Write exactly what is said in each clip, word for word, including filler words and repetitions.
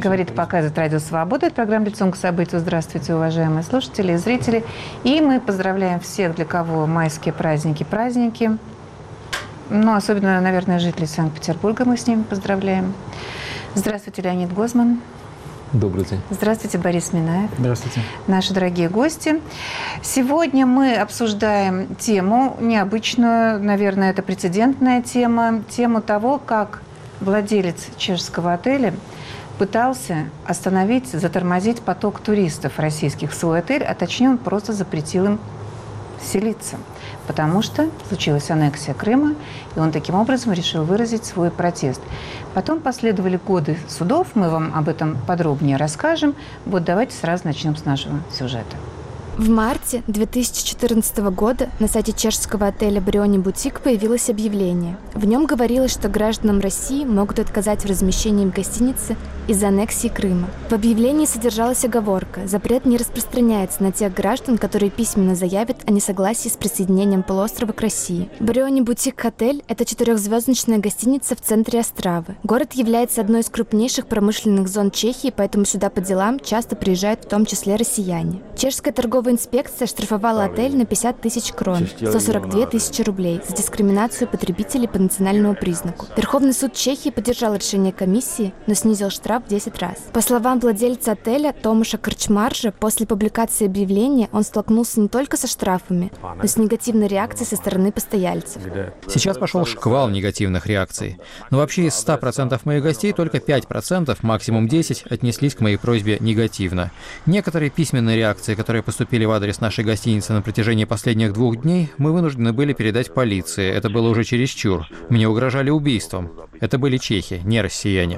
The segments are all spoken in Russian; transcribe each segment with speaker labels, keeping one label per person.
Speaker 1: Говорит и показывает Радио Свобода. Это программа «Лицом к событию». Здравствуйте, уважаемые слушатели и зрители. И мы поздравляем всех, для кого майские праздники, праздники. Ну, особенно, наверное, жителей Санкт-Петербурга мы с ними поздравляем. Здравствуйте, Леонид Гозман.
Speaker 2: Добрый день.
Speaker 1: Здравствуйте, Борис Минаев.
Speaker 3: Здравствуйте.
Speaker 1: Наши дорогие гости. Сегодня мы обсуждаем тему необычную, наверное, это прецедентная тема, тему того, как владелец чешского отеля пытался остановить, затормозить поток туристов российских в свой отель, а точнее он просто запретил им селиться, потому что случилась аннексия Крыма, и он таким образом решил выразить свой протест. Потом последовали годы судов, мы вам об этом подробнее расскажем. Вот давайте сразу начнем с нашего сюжета.
Speaker 4: В марте две тысячи четырнадцатого года на сайте чешского отеля «Бриони Бутик» появилось объявление. В нем говорилось, что гражданам России могут отказать в размещении в гостинице из-за аннексии Крыма. В объявлении содержалась оговорка: запрет не распространяется на тех граждан, которые письменно заявят о несогласии с присоединением полуострова к России. «Бриони Бутик Отель» — это четырехзвездочная гостиница в центре Остравы. Город является одной из крупнейших промышленных зон Чехии, поэтому сюда по делам часто приезжают в том числе россияне. Чешская торговая инспекция штрафовала отель на пятьдесят тысяч крон, сто сорок две тысячи рублей, за дискриминацию потребителей по национальному признаку. Верховный суд Чехии поддержал решение комиссии, но снизил штраф в десять раз. По словам владельца отеля Томаша Крчмаржа, после публикации объявления он столкнулся не только со штрафами, но и с негативной реакцией со стороны постояльцев.
Speaker 2: Сейчас пошел шквал негативных реакций. Но вообще из ста процентов моих гостей только пять процентов, максимум десять процентов, отнеслись к моей просьбе негативно. Некоторые письменные реакции, которые поступили в адрес нашей гостиницы на протяжении последних двух дней, мы вынуждены были передать полиции. Это было уже чересчур. Мне угрожали убийством. Это были чехи, не россияне.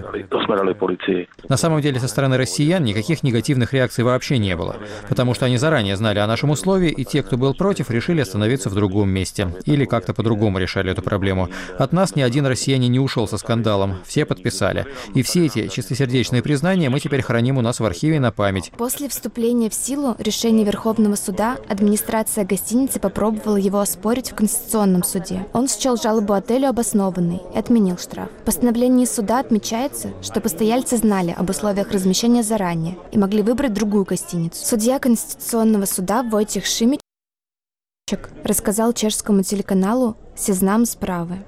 Speaker 2: На самом деле, со стороны россиян никаких негативных реакций вообще не было, потому что они заранее знали о нашем условии, и те, кто был против, решили остановиться в другом месте. Или как-то по-другому решали эту проблему. От нас ни один россиянин не ушел со скандалом. Все подписали. И все эти чистосердечные признания мы теперь храним у нас в архиве на память.
Speaker 4: После вступления в силу решения Верховного суда администрация гостиницы попробовала его оспорить в Конституционном суде. Он счел жалобу отелю обоснованной и отменил штраф. В постановлении суда отмечается, что постояльцы знали об условиях размещения заранее и могли выбрать другую гостиницу. Судья Конституционного суда Войтех Шимичек рассказал чешскому телеканалу «Сезнам справы».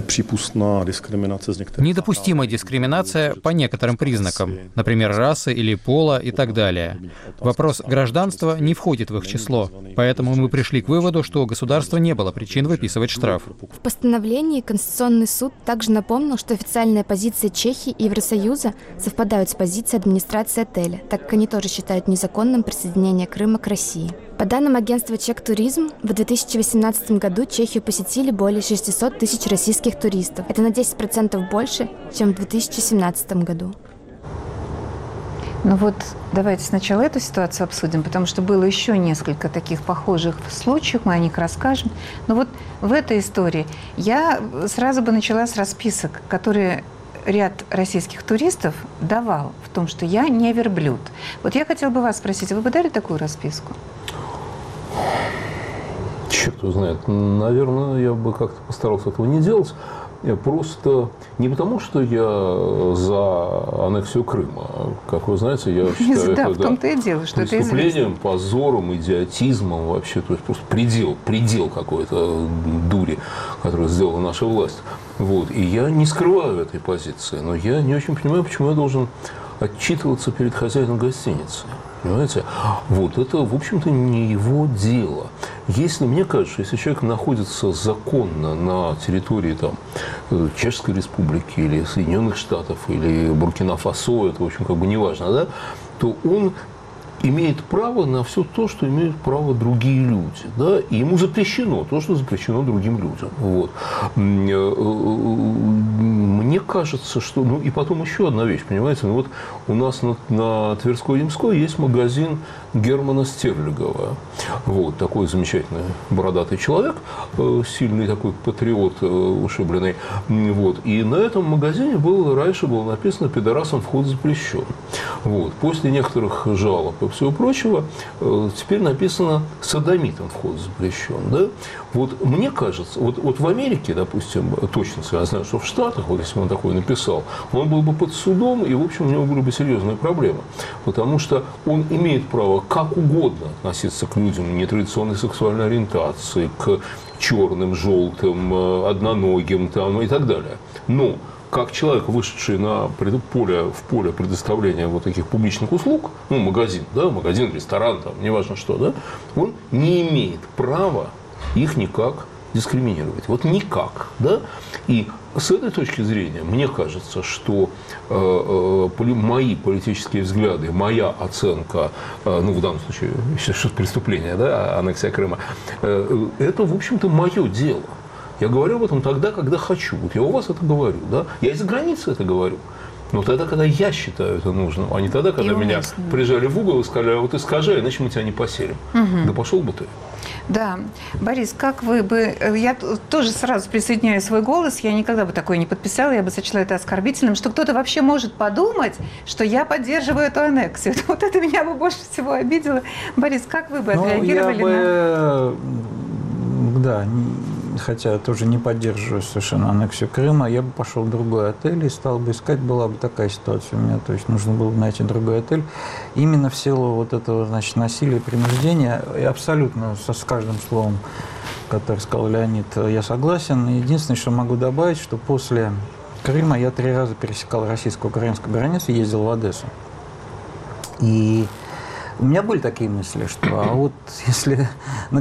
Speaker 2: Недопустима дискриминация по некоторым признакам, например, расы или пола и так далее. Вопрос гражданства не входит в их число, поэтому мы пришли к выводу, что у государства не было причин выписывать штраф.
Speaker 4: В постановлении Конституционный суд также напомнил, что официальная позиция Чехии и Евросоюза совпадают с позицией администрации отеля, так как они тоже считают незаконным присоединение Крыма к России. По данным агентства «Чек-туризм», в две тысячи восемнадцатом году Чехию посетили более шестьсот тысяч российских туристов. Это на десять процентов больше, чем в две тысячи семнадцатом году.
Speaker 1: Ну вот, давайте сначала эту ситуацию обсудим, потому что было еще несколько таких похожих случаев, мы о них расскажем. Но вот в этой истории я сразу бы начала с расписок, которые ряд российских туристов давал в том, что я не верблюд. Вот я хотела бы вас спросить, вы бы дали такую расписку?
Speaker 5: Черт его знает. Наверное, я бы как-то постарался этого не делать. Я просто не потому, что я за аннексию Крыма. Как вы знаете, я считаю
Speaker 1: да,
Speaker 5: это
Speaker 1: в том-то и дело, что
Speaker 5: преступлением, позором, идиотизмом вообще. То есть просто предел, предел какой-то дури, которую сделала наша власть. Вот. И я не скрываю этой позиции. Но я не очень понимаю, почему я должен отчитываться перед хозяином гостиницы. Понимаете? Вот это, в общем-то, не его дело. Если, мне кажется, если человек находится законно на территории там, Чешской Республики или Соединенных Штатов или Буркина-Фасо, это, в общем, как бы не важно, да, то он имеет право на все то, что имеют право другие люди. Да? И ему запрещено то, что запрещено другим людям. Вот. Мне кажется, что... Ну, и потом еще одна вещь, понимаете? Ну, вот у нас на, на Тверской-Ямской есть магазин Германа Стерлигова. Вот. Такой замечательный бородатый человек, сильный такой патриот ушибленный. Вот. И на этом магазине было, раньше было написано «Пидорасам вход запрещен». Вот. После некоторых жалоб и всего прочего, теперь написано содомитом вход запрещен. Да? Вот мне кажется, вот, вот в Америке, допустим, точно, я знаю, что в Штатах, вот если бы он такое написал, он был бы под судом, и, в общем, у него были бы серьезные проблемы. Потому что он имеет право как угодно относиться к людям нетрадиционной сексуальной ориентации, к черным, желтым, одноногим там, и так далее. Но как человек, вышедший на поле, в поле предоставления вот таких публичных услуг, ну, магазин, да, магазин, ресторан, там, неважно что, да, он не имеет права их никак дискриминировать. Вот никак, да. И с этой точки зрения, мне кажется, что э, э, мои политические взгляды, моя оценка, э, ну, в данном случае, сейчас преступление, да, аннексия Крыма, э, это, в общем-то, мое дело. Я говорю об этом тогда, когда хочу. Вот я у вас это говорю, да? Я из-за границы это говорю. Но тогда, когда я считаю это нужным, а не тогда, когда и меня уместно. Прижали в угол и сказали, а вот ты скажи, иначе мы тебя не поселим. Угу. Да пошел бы ты.
Speaker 1: Да. Борис, как вы бы... Я тоже сразу присоединяю свой голос. Я никогда бы такое не подписала. Я бы сочла это оскорбительным, что кто-то вообще может подумать, что я поддерживаю эту аннексию. Вот это меня бы больше всего обидело. Борис, как вы бы отреагировали
Speaker 3: ну, я бы... на... Да, хотя тоже не поддерживаю совершенно аннексию Крыма, я бы пошел в другой отель и стал бы искать, была бы такая ситуация у меня, то есть нужно было бы найти другой отель. Именно в силу вот этого, значит, насилия и принуждения, и абсолютно со, с каждым словом, которое сказал Леонид, я согласен. Единственное, что могу добавить, что после Крыма я три раза пересекал российско-украинскую границу, ездил в Одессу. И у меня были такие мысли, что а вот если на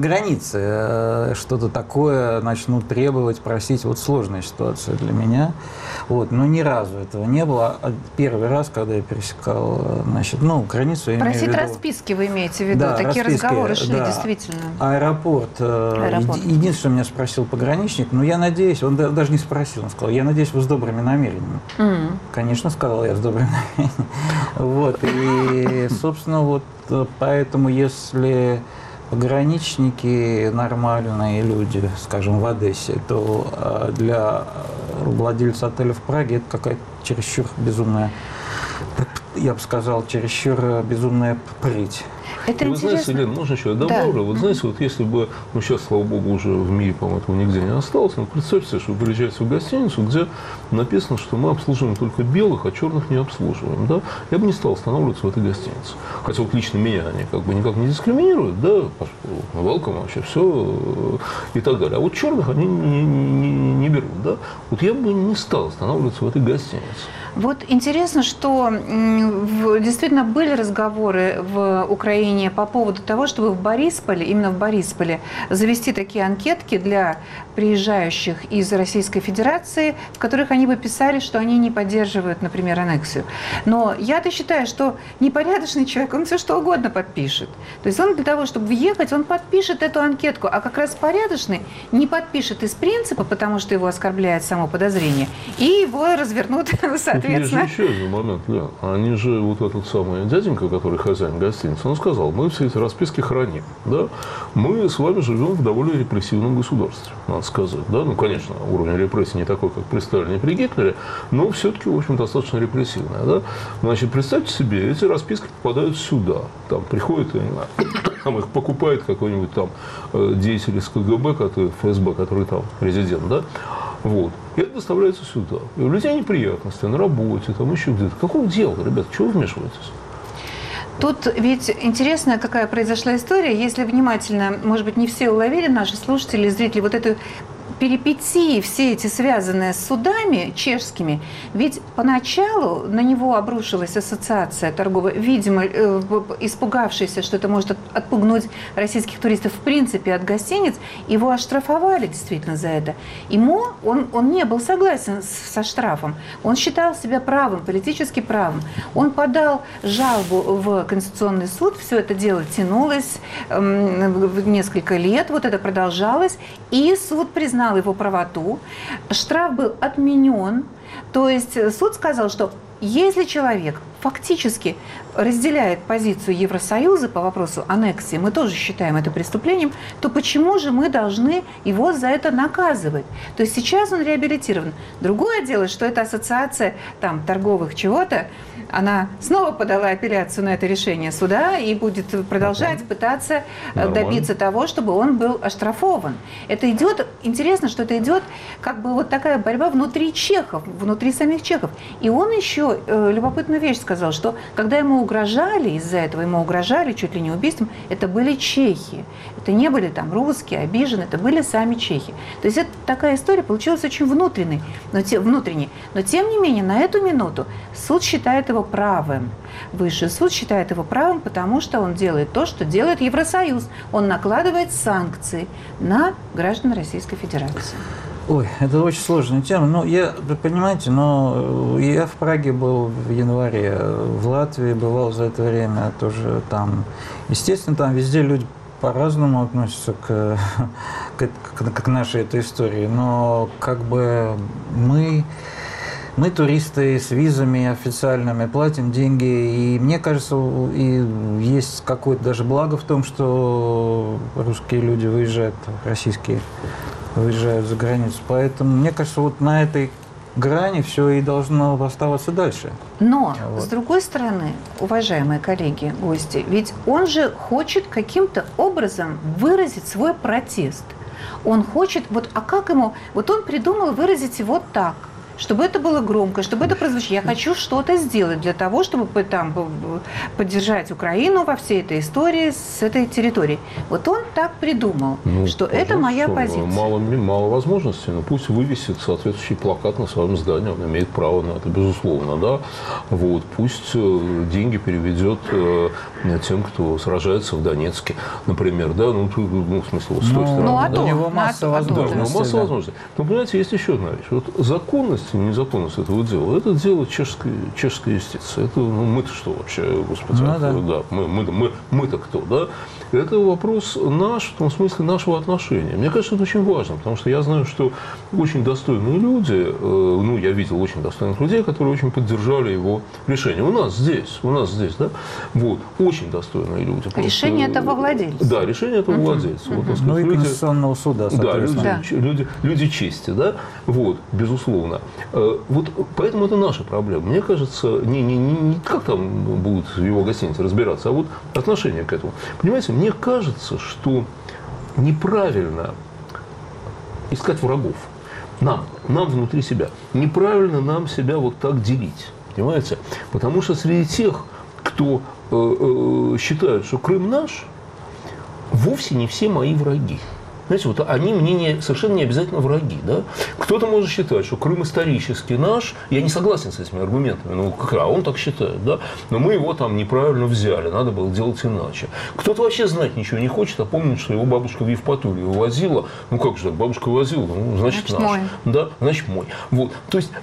Speaker 3: границе что-то такое начнут требовать, просить, вот сложная ситуация для меня. Вот, но ни разу этого не было. Первый раз, когда я пересекал, значит, ну, границу, я
Speaker 1: просить
Speaker 3: имею в виду...
Speaker 1: расписки вы имеете в виду?
Speaker 3: Да,
Speaker 1: такие
Speaker 3: расписки,
Speaker 1: разговоры шли,
Speaker 3: да.
Speaker 1: Действительно.
Speaker 3: Аэропорт. Аэропорт. Единственное, что меня спросил пограничник, но я надеюсь, он даже не спросил, он сказал, я надеюсь, вы с добрыми намерениями. Mm. Конечно, сказал я с добрыми намерениями. Вот, и, собственно, вот поэтому, если пограничники нормальные люди, скажем, в Одессе, то для владельца отеля в Праге это какая-то чересчур безумная, я бы сказал, чересчур безумная прыть.
Speaker 1: Это
Speaker 5: вы
Speaker 1: интересно.
Speaker 5: знаете, Елена, можно еще я добавлю? Да. Вот знаете, вот если бы, ну сейчас, слава богу, уже в мире, по-моему, этого нигде не осталось, но представьте себе, что вы приезжаете в гостиницу, где написано, что мы обслуживаем только белых, а черных не обслуживаем, да? Я бы не стал останавливаться в этой гостинице. Хотя вот лично меня они как бы никак не дискриминируют, да, welcome, вообще все и так далее. А вот черных они не, не, не берут, да? Вот я бы не стал останавливаться в этой гостинице.
Speaker 1: Вот интересно, что действительно были разговоры в Украине по поводу того, чтобы в Борисполе, именно в Борисполе, завести такие анкетки для приезжающих из Российской Федерации, в которых они бы писали, что они не поддерживают, например, аннексию. Но я-то считаю, что непорядочный человек, он все что угодно подпишет. То есть он для того, чтобы въехать, он подпишет эту анкетку, а как раз порядочный не подпишет из принципа, потому что его оскорбляет само подозрение, и его развернут соответственно.
Speaker 5: Есть же еще один момент, Лен. Они же, вот этот самый дяденька, который хозяин гостиницы, он сказал, мы все эти расписки храним, да? Мы с вами живем в довольно репрессивном государстве, надо сказать, да? Ну, конечно, уровень репрессий не такой, как при Сталине и при Гитлере, но все-таки, в общем, достаточно репрессивная, да? Значит, представьте себе, эти расписки попадают сюда, там приходят, я не знаю, там их покупает какой-нибудь там деятель из ка гэ бэ, который, эф эс бэ, который там резидент, да? Вот. И это доставляется сюда. И у людей неприятности на работе, там еще где-то. Какого дела, ребят, чего вы вмешиваетесь?
Speaker 1: Тут ведь интересная какая произошла история. Если внимательно, может быть, не все уловили, наши слушатели, зрители, вот эту перипетии, все эти связанные с судами чешскими, ведь поначалу на него обрушилась ассоциация торговая, видимо, испугавшаяся, что это может отпугнуть российских туристов в принципе от гостиниц, его оштрафовали действительно за это. Ему, он, он не был согласен со штрафом, он считал себя правым, политически правым. Он подал жалобу в Конституционный суд, все это дело тянулось несколько лет, вот это продолжалось, и суд признал его правоту, штраф был отменен, то есть суд сказал, что если человек фактически разделяет позицию Евросоюза по вопросу аннексии, мы тоже считаем это преступлением, то почему же мы должны его за это наказывать? То есть сейчас он реабилитирован. Другое дело, что эта ассоциация там, торговых чего-то, она снова подала апелляцию на это решение суда и будет продолжать Нормально. пытаться Нормально. добиться того, чтобы он был оштрафован. Это идет, интересно, что это идет как бы вот такая борьба внутри чехов, внутри самих чехов. И он еще э, любопытную вещь сказал, что когда ему угрожали из-за этого, ему угрожали чуть ли не убийством, это были чехи. Это не были там русские, обижены, это были сами чехи. То есть это такая история получилась очень внутренней, но, те, внутренней. Но тем не менее, на эту минуту суд считает его правым. Высший суд считает его правым, потому что он делает то, что делает Евросоюз. Он накладывает санкции на граждан Российской Федерации.
Speaker 3: Ой, это очень сложная тема. Ну, я, вы понимаете, но я в Праге был в январе, в Латвии бывал за это время тоже там. Естественно, там везде люди по-разному относятся к, к, к, к нашей этой истории, но как бы мы... Мы, туристы, с визами официальными, платим деньги, и мне кажется, и есть какое-то даже благо в том, что русские люди выезжают, российские выезжают за границу. Поэтому, мне кажется, вот на этой грани все и должно оставаться дальше.
Speaker 1: Но,
Speaker 3: вот.
Speaker 1: С другой стороны, уважаемые коллеги, гости, ведь он же хочет каким-то образом выразить свой протест. Он хочет, вот, а как ему, вот он придумал выразить его так, чтобы это было громко, чтобы это прозвучало. Я хочу что-то сделать для того, чтобы там, поддержать Украину во всей этой истории с этой территорией. Вот он так придумал, ну, что это моя позиция.
Speaker 5: Мало, мало возможностей, но пусть вывесит соответствующий плакат на своем здании, он имеет право на это, безусловно, да. Вот, пусть деньги переведет тем, кто сражается в Донецке, например, да, ну, ну в смысле, вот с той стороны.
Speaker 1: Ну, а
Speaker 5: да?
Speaker 1: то,
Speaker 5: У
Speaker 3: него масса возможностей.
Speaker 5: Да, масса
Speaker 3: да.
Speaker 5: возможностей. Но, понимаете, есть еще одна вещь. Вот законность и незаконность этого дела, это дело чешской, чешской юстиции. Это, ну, мы-то что вообще, господи,
Speaker 3: ну, да.
Speaker 5: да, мы, мы, мы, мы-то кто, да? Это вопрос наш, в том смысле нашего отношения. Мне кажется, это очень важно, потому что я знаю, что очень достойные люди, э, ну, я видел очень достойных людей, которые очень поддержали его решение. У нас здесь, у нас здесь, да, вот, очень достойные люди.
Speaker 1: Решение
Speaker 5: просто,
Speaker 1: этого владельца.
Speaker 5: Да, решение этого uh-huh. владельца.
Speaker 1: Uh-huh.
Speaker 5: Вот, так сказать,
Speaker 3: ну, и
Speaker 5: люди,
Speaker 3: Конституционного суда,
Speaker 5: да, люди,
Speaker 1: да.
Speaker 5: Люди, люди чести, да, вот, безусловно. Э, вот, поэтому это наша проблема. Мне кажется, не, не, не, не как там будет в его гостинице разбираться, а вот отношение к этому. Понимаете, мне кажется, что неправильно искать врагов. Нам, нам внутри себя. Неправильно нам себя вот так делить. Понимаете? Потому что среди тех, кто э, э, считает, что Крым наш, вовсе не все мои враги. Знаете, вот они мне не, совершенно не обязательно враги. Да? Кто-то может считать, что Крым исторически наш. Я не согласен с этими аргументами. Ну, как, а он так считает. Да? Но мы его там неправильно взяли. Надо было делать иначе. Кто-то вообще знать ничего не хочет, а помнит, что его бабушка в Евпаторию возила. Ну, как же так? Бабушка возила. Ну, значит,
Speaker 1: значит
Speaker 5: наш.
Speaker 1: Мой.
Speaker 5: Да? Значит, мой. Вот. То есть,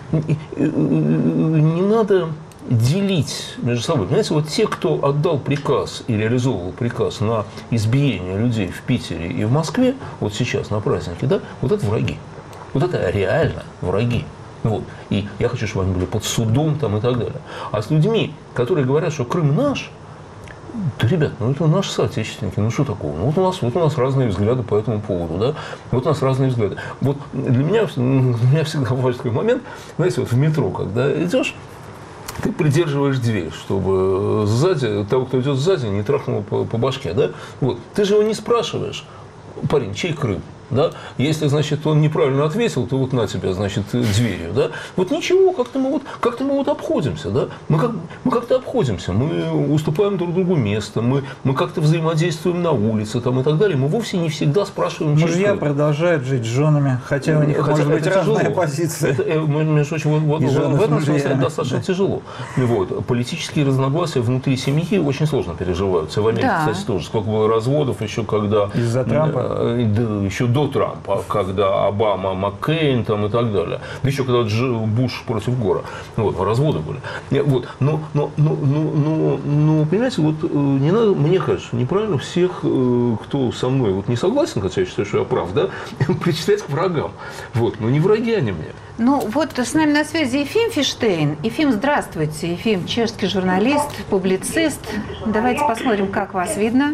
Speaker 5: не надо делить между собой. Понимаете, вот те, кто отдал приказ и реализовывал приказ на избиение людей в Питере и в Москве, вот сейчас на празднике, да, вот это враги. Вот это реально враги. Вот. И я хочу, чтобы они были под судом там, и так далее. А с людьми, которые говорят, что Крым наш, да, ребят, ну это наши соотечественники, ну что такого? Ну, вот, у нас, вот у нас разные взгляды по этому поводу, да? Вот у нас разные взгляды. Вот для меня, для меня всегда важный такой момент, знаете, вот в метро, когда идешь, ты придерживаешь дверь, чтобы сзади, того, кто идет сзади, не трахнуло по, по башке, да? Вот. Ты же его не спрашиваешь, парень, чей Крым? Да? Если, значит, он неправильно ответил, то вот на тебя, значит, дверью, да? Вот ничего, как-то мы вот, как-то мы вот обходимся, да? Мы, как, мы как-то обходимся, мы уступаем друг другу место, мы, мы как-то взаимодействуем на улице там, и так далее. Мы вовсе не всегда спрашиваем, чей
Speaker 3: Мужья
Speaker 5: Крым.
Speaker 3: продолжают жить с женами, хотя у них
Speaker 5: Хотя
Speaker 3: может быть
Speaker 5: тяжело.
Speaker 3: разная позиция.
Speaker 5: Это, между прочим, вот, вот, в этом смысле это достаточно
Speaker 3: да.
Speaker 5: тяжело. Вот. Политические разногласия внутри семьи очень сложно переживаются. В Америке,
Speaker 1: да.
Speaker 5: кстати, тоже. Сколько было разводов еще когда...
Speaker 3: Из-за Трампа?
Speaker 5: Да, еще до до Трампа, когда Обама, Маккейн там, и так далее. Еще когда Буш против Гора. Вот, разводы были. Вот. Но, но, но, но, но, но, понимаете, вот не надо, мне кажется, неправильно всех, кто со мной вот не согласен, хотя я считаю, что я прав, да, причислять к врагам. Вот. Но не враги они мне.
Speaker 1: Ну, вот с нами на связи Ефим Фиштейн. Ефим, здравствуйте. Ефим, чешский журналист, публицист. Давайте посмотрим, как вас видно.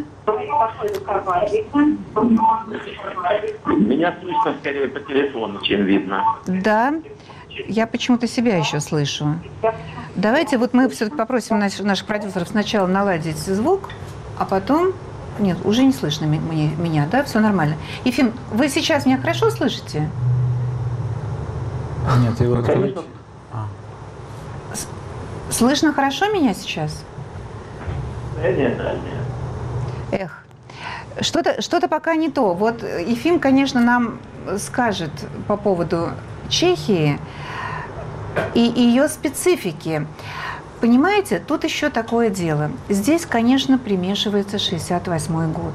Speaker 6: Меня слышно скорее по телефону, чем видно.
Speaker 1: Да, я почему-то себя еще слышу. Давайте вот мы все-таки попросим наш, наших продюсеров сначала наладить звук, а потом... Нет, уже не слышно мне, меня, да? Все нормально. Ефим, вы сейчас меня хорошо слышите?
Speaker 3: Нет, его
Speaker 6: Конечно.
Speaker 3: а.
Speaker 1: Слышно хорошо меня сейчас?
Speaker 6: Да, нет, да, нет.
Speaker 1: Эх, что-то, что-то пока не то. Вот Ефим, конечно, нам скажет по поводу Чехии и ее специфики. Понимаете, тут еще такое дело. Здесь, конечно, примешивается шестьдесят восьмой год.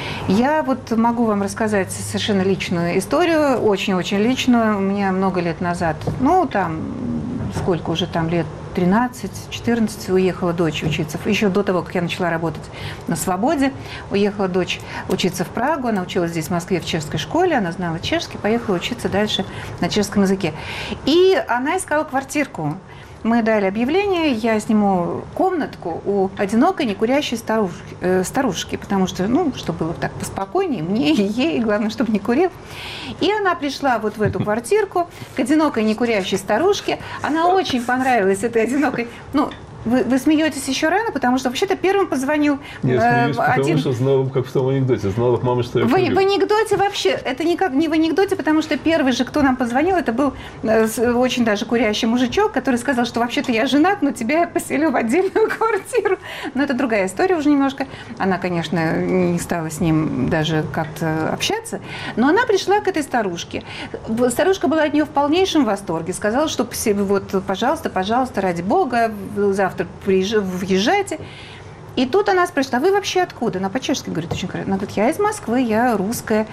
Speaker 1: Я вот могу вам рассказать совершенно личную историю, очень-очень личную. У меня много лет назад, ну, там, сколько уже там лет, тринадцать-четырнадцать, уехала дочь учиться. Еще до того, как я начала работать на «Свободе», уехала дочь учиться в Прагу. Она училась здесь, в Москве, в чешской школе. Она знала чешский, поехала учиться дальше на чешском языке. И она искала квартирку. Мы дали объявление, я сниму комнатку у одинокой некурящей старушки, э, старушки, потому что, ну, чтобы было так поспокойнее, мне и ей, главное, чтобы не курил. И она пришла вот в эту квартирку к одинокой некурящей старушке. Она очень понравилась этой одинокой, ну, Вы, вы смеетесь еще рано, потому что вообще-то первым позвонил
Speaker 5: Я смеюсь,
Speaker 1: э, один...
Speaker 5: потому что знал, как в том анекдоте, знал от мамы, что я
Speaker 1: в,
Speaker 5: курю.
Speaker 1: в анекдоте вообще, это никак не в анекдоте, потому что первый же, кто нам позвонил, это был э, очень даже курящий мужичок, который сказал, что вообще-то я женат, но тебя я поселю в отдельную квартиру. Но это другая история уже немножко. Она, конечно, не стала с ним даже как-то общаться, но она пришла к этой старушке. Старушка была от нее в полнейшем восторге, сказала, что вот, пожалуйста, пожалуйста, ради бога, завтра въезжайте. И тут она спрашивает, а вы вообще откуда? Она по-чешски говорит очень корректно. Она говорит, я из Москвы, я русская.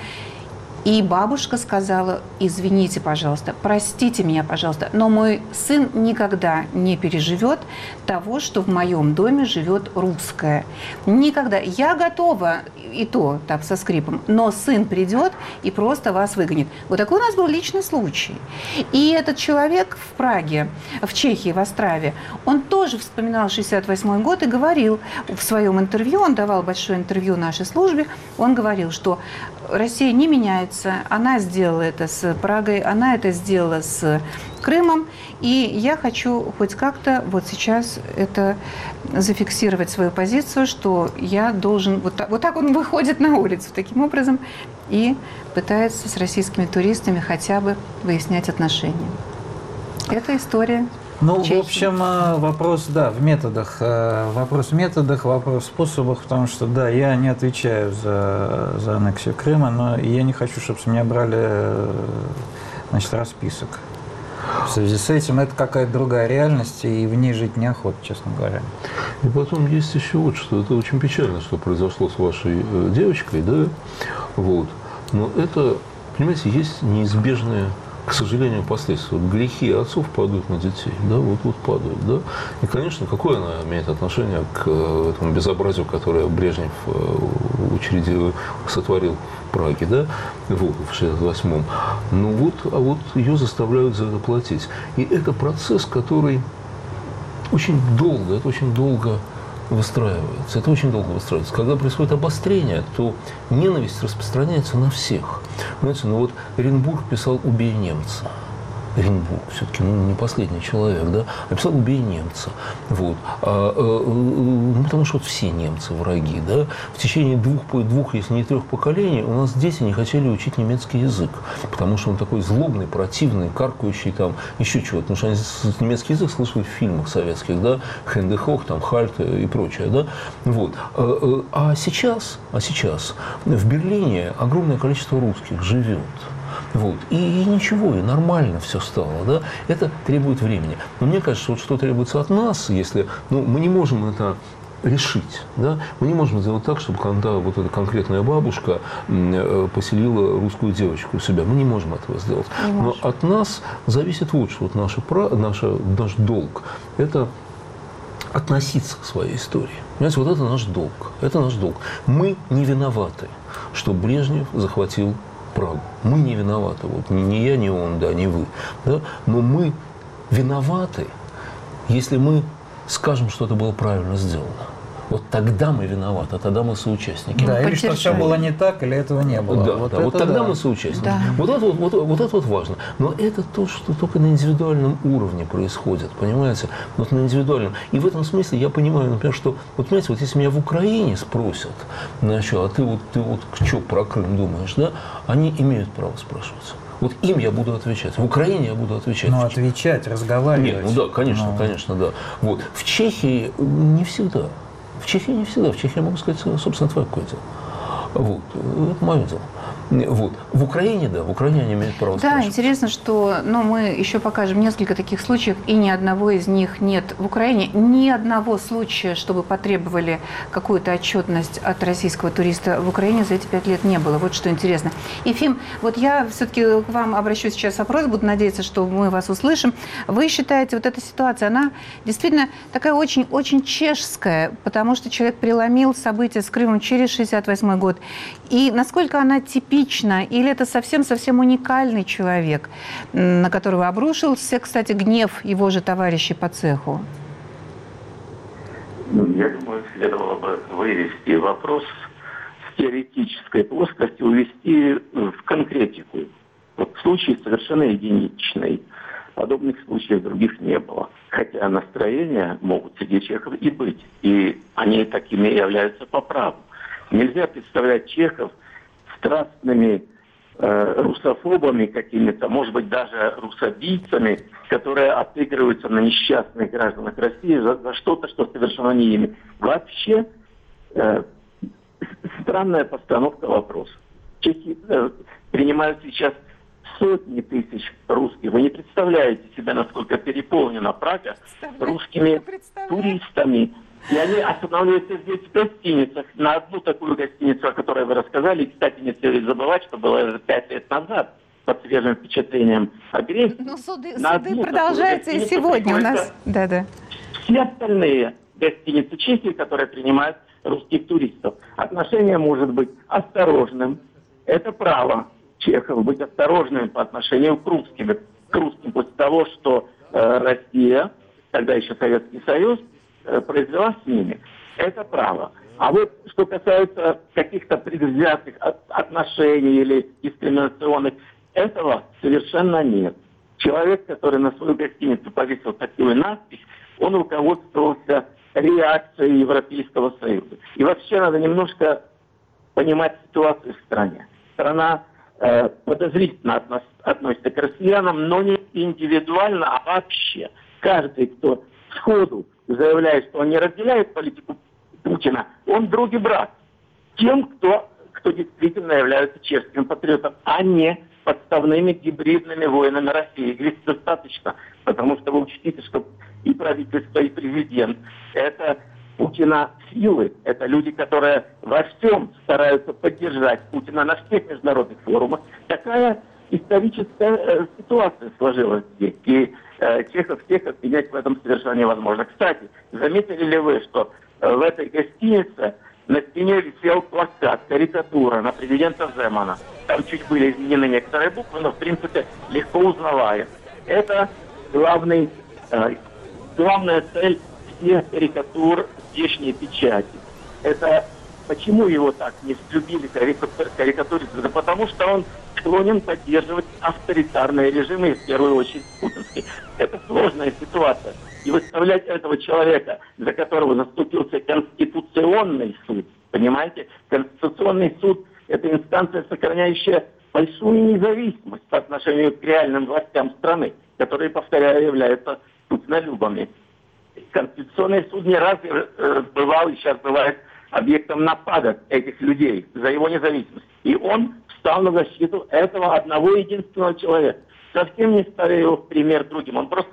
Speaker 1: И бабушка сказала, извините, пожалуйста, простите меня, пожалуйста, но мой сын никогда не переживет того, что в моем доме живет русская. Никогда. Я готова, и то так со скрипом, но сын придет и просто вас выгонит. Вот такой у нас был личный случай. И этот человек в Праге, в Чехии, в Острове, он тоже вспоминал шестьдесят восьмой год и говорил в своем интервью, он давал большое интервью нашей службе, он говорил, что Россия не меняется, она сделала это с Прагой, она это сделала с Крымом, и я хочу хоть как-то вот сейчас это зафиксировать свою позицию, что я должен... Вот так, вот так он выходит на улицу таким образом и пытается с российскими туристами хотя бы выяснять отношения. Это история.
Speaker 3: Ну,
Speaker 1: Чехии.
Speaker 3: в общем, вопрос, да, в методах. Вопрос в методах, вопрос в способах, потому что, да, я не отвечаю за, за аннексию Крыма, но я не хочу, чтобы с меня брали, значит, расписок. В связи с этим это какая-то другая реальность, и в ней жить неохота, честно говоря.
Speaker 5: И потом есть еще вот что. Это очень печально, что произошло с вашей э, девочкой, да? Вот. Но это, понимаете, есть неизбежные, к сожалению, последствия. Вот грехи отцов падают на детей, да, вот, вот падают, да. И, конечно, какое она имеет отношение к этому безобразию, которое Брежнев учредил, сотворил в Праге, да, вот, в шестьдесят восьмом. Ну вот, а вот ее заставляют за это платить. И это процесс, который очень долго, это очень долго выстраивается. Это очень долго выстраивается. Когда происходит обострение, то ненависть распространяется на всех. Понимаете, ну вот Оренбург писал «Убей немца». Оренбург все-таки, ну, не последний человек, да, написал «Убей немца». Вот. А, а, ну, потому что вот все немцы враги, да. В течение двух, двух, если не трех поколений у нас дети не хотели учить немецкий язык, потому что он такой злобный, противный, каркающий там, еще чего-то. Потому что они немецкий язык слышали в фильмах советских, да, Хендехох, там, Хальт и прочее, да. Вот. А, а сейчас, а сейчас в Берлине огромное количество русских живет. Вот. И, и ничего, и нормально все стало, да? Это требует времени. Но мне кажется, вот что требуется от нас, если, ну, мы не можем это решить. Да? Мы не можем сделать так, чтобы когда вот эта конкретная бабушка поселила русскую девочку у себя. Мы не можем этого сделать. Не Но можем. От нас зависит вот что. Вот наша, наша, наш долг – это относиться к своей истории. Понимаете, вот это наш долг. Это наш долг. Мы не виноваты, что Брежнев захватил Прагу. Мы не виноваты. Вот ни я, ни он, да, ни вы. Да? Но мы виноваты, если мы скажем, что это было правильно сделано. Вот тогда мы виноваты, тогда мы соучастники.
Speaker 3: Да, или что все было не так, или этого не было.
Speaker 5: Да, вот, да, вот тогда да. мы соучастники. Да. Вот, это, вот, вот это вот важно. Но это то, что только на индивидуальном уровне происходит, понимаете? Вот на индивидуальном. И в этом смысле я понимаю, например, что, вот понимаете, вот если меня в Украине спросят, значит, а ты вот, ты вот что про Крым думаешь, да? Они имеют право спрашивать. Вот им я буду отвечать. В Украине я буду отвечать.
Speaker 3: Ну, отвечать, разговаривать.
Speaker 5: Нет, ну да, конечно, Но... конечно, да. Вот. В Чехии не всегда. В Чехии не всегда. В Чехии я могу сказать, собственно, твое какое дело. Вот. Это мое дело. Вот. В Украине, да, в Украине они имеют право
Speaker 1: Да,
Speaker 5: спрашивать.
Speaker 1: интересно, что ну, мы еще покажем несколько таких случаев, и ни одного из них нет в Украине. Ни одного случая, чтобы потребовали какую-то отчетность от российского туриста в Украине за эти пять лет не было. Вот что интересно. Ефим, вот я все-таки к вам обращусь сейчас вопрос, буду надеяться, что мы вас услышим. Вы считаете, вот эта ситуация, она действительно такая очень-очень чешская, потому что человек преломил события с Крымом через шестьдесят восьмой год. И насколько она типична? Или это совсем-совсем уникальный человек, на которого обрушился, кстати, гнев его же товарищей по цеху?
Speaker 6: Я думаю, следовало бы вывести вопрос с теоретической плоскости, увести в конкретику. Вот случай совершенно единичный. Подобных случаев других не было. Хотя настроения могут среди чехов и быть. И они такими являются по праву. Нельзя представлять чехов страстными э, русофобами какими-то, может быть, даже русобийцами, которые отыгрываются на несчастных гражданах России за, за что-то, что совершено не ими. Вообще э, странная постановка вопроса. Чехи э, принимают сейчас сотни тысяч русских. Вы не представляете себе, насколько переполнена Прага русскими туристами. И они останавливаются здесь в гостиницах. На одну такую гостиницу, о которой вы рассказали, и, кстати, не стоит забывать, что было пять лет назад, под свежим впечатлением о Бресте.
Speaker 1: Ну, суды, суды продолжаются и сегодня у нас. Да, да.
Speaker 6: Все остальные гостиницы Чехии, которые принимают русских туристов. Отношение может быть осторожным. Это право чехов быть осторожными по отношению к русским. К русским после того, что э, Россия, тогда еще Советский Союз, произвела с ними. Это право. А вот что касается каких-то предвзятых отношений или дискриминационных, этого совершенно нет. Человек, который на свою гостиницу повесил такую надпись, он руководствовался реакцией Европейского Союза. И вообще надо немножко понимать ситуацию в стране. Страна э, подозрительно относ, относится к россиянам, но не индивидуально, а вообще. Каждый, кто сходу заявляет, что он не разделяет политику Путина, он друг и брат тем, кто, кто действительно является чешским патриотом, а не подставными гибридными воинами России. Говорить достаточно, потому что вы учтите, что и правительство, и президент – это Путина силы, это люди, которые во всем стараются поддержать Путина на всех международных форумах. Такая историческая э, ситуация сложилась здесь. И э, чехов всех обвинять в этом совершенно невозможно. Кстати, заметили ли вы, что э, в этой гостинице на стене висел плакат, карикатура на президента Земана. Там чуть были изменены некоторые буквы, но в принципе легко узнавая. Это главный, э, главная цель всех карикатур здешней печати. Это почему его так не взлюбили карикатуристы? Да потому что он склонен поддерживать авторитарные режимы, в первую очередь путинский. Это сложная ситуация. И выставлять этого человека, за которого заступился Конституционный суд, понимаете? Конституционный суд – это инстанция, сохраняющая большую независимость по отношению к реальным властям страны, которые, повторяю, являются путинолюбами. Конституционный суд не раз э, бывал и сейчас бывает объектом нападок этих людей за его независимость. И он встал на защиту этого одного единственного человека. Совсем не ставя его в пример другим. Он просто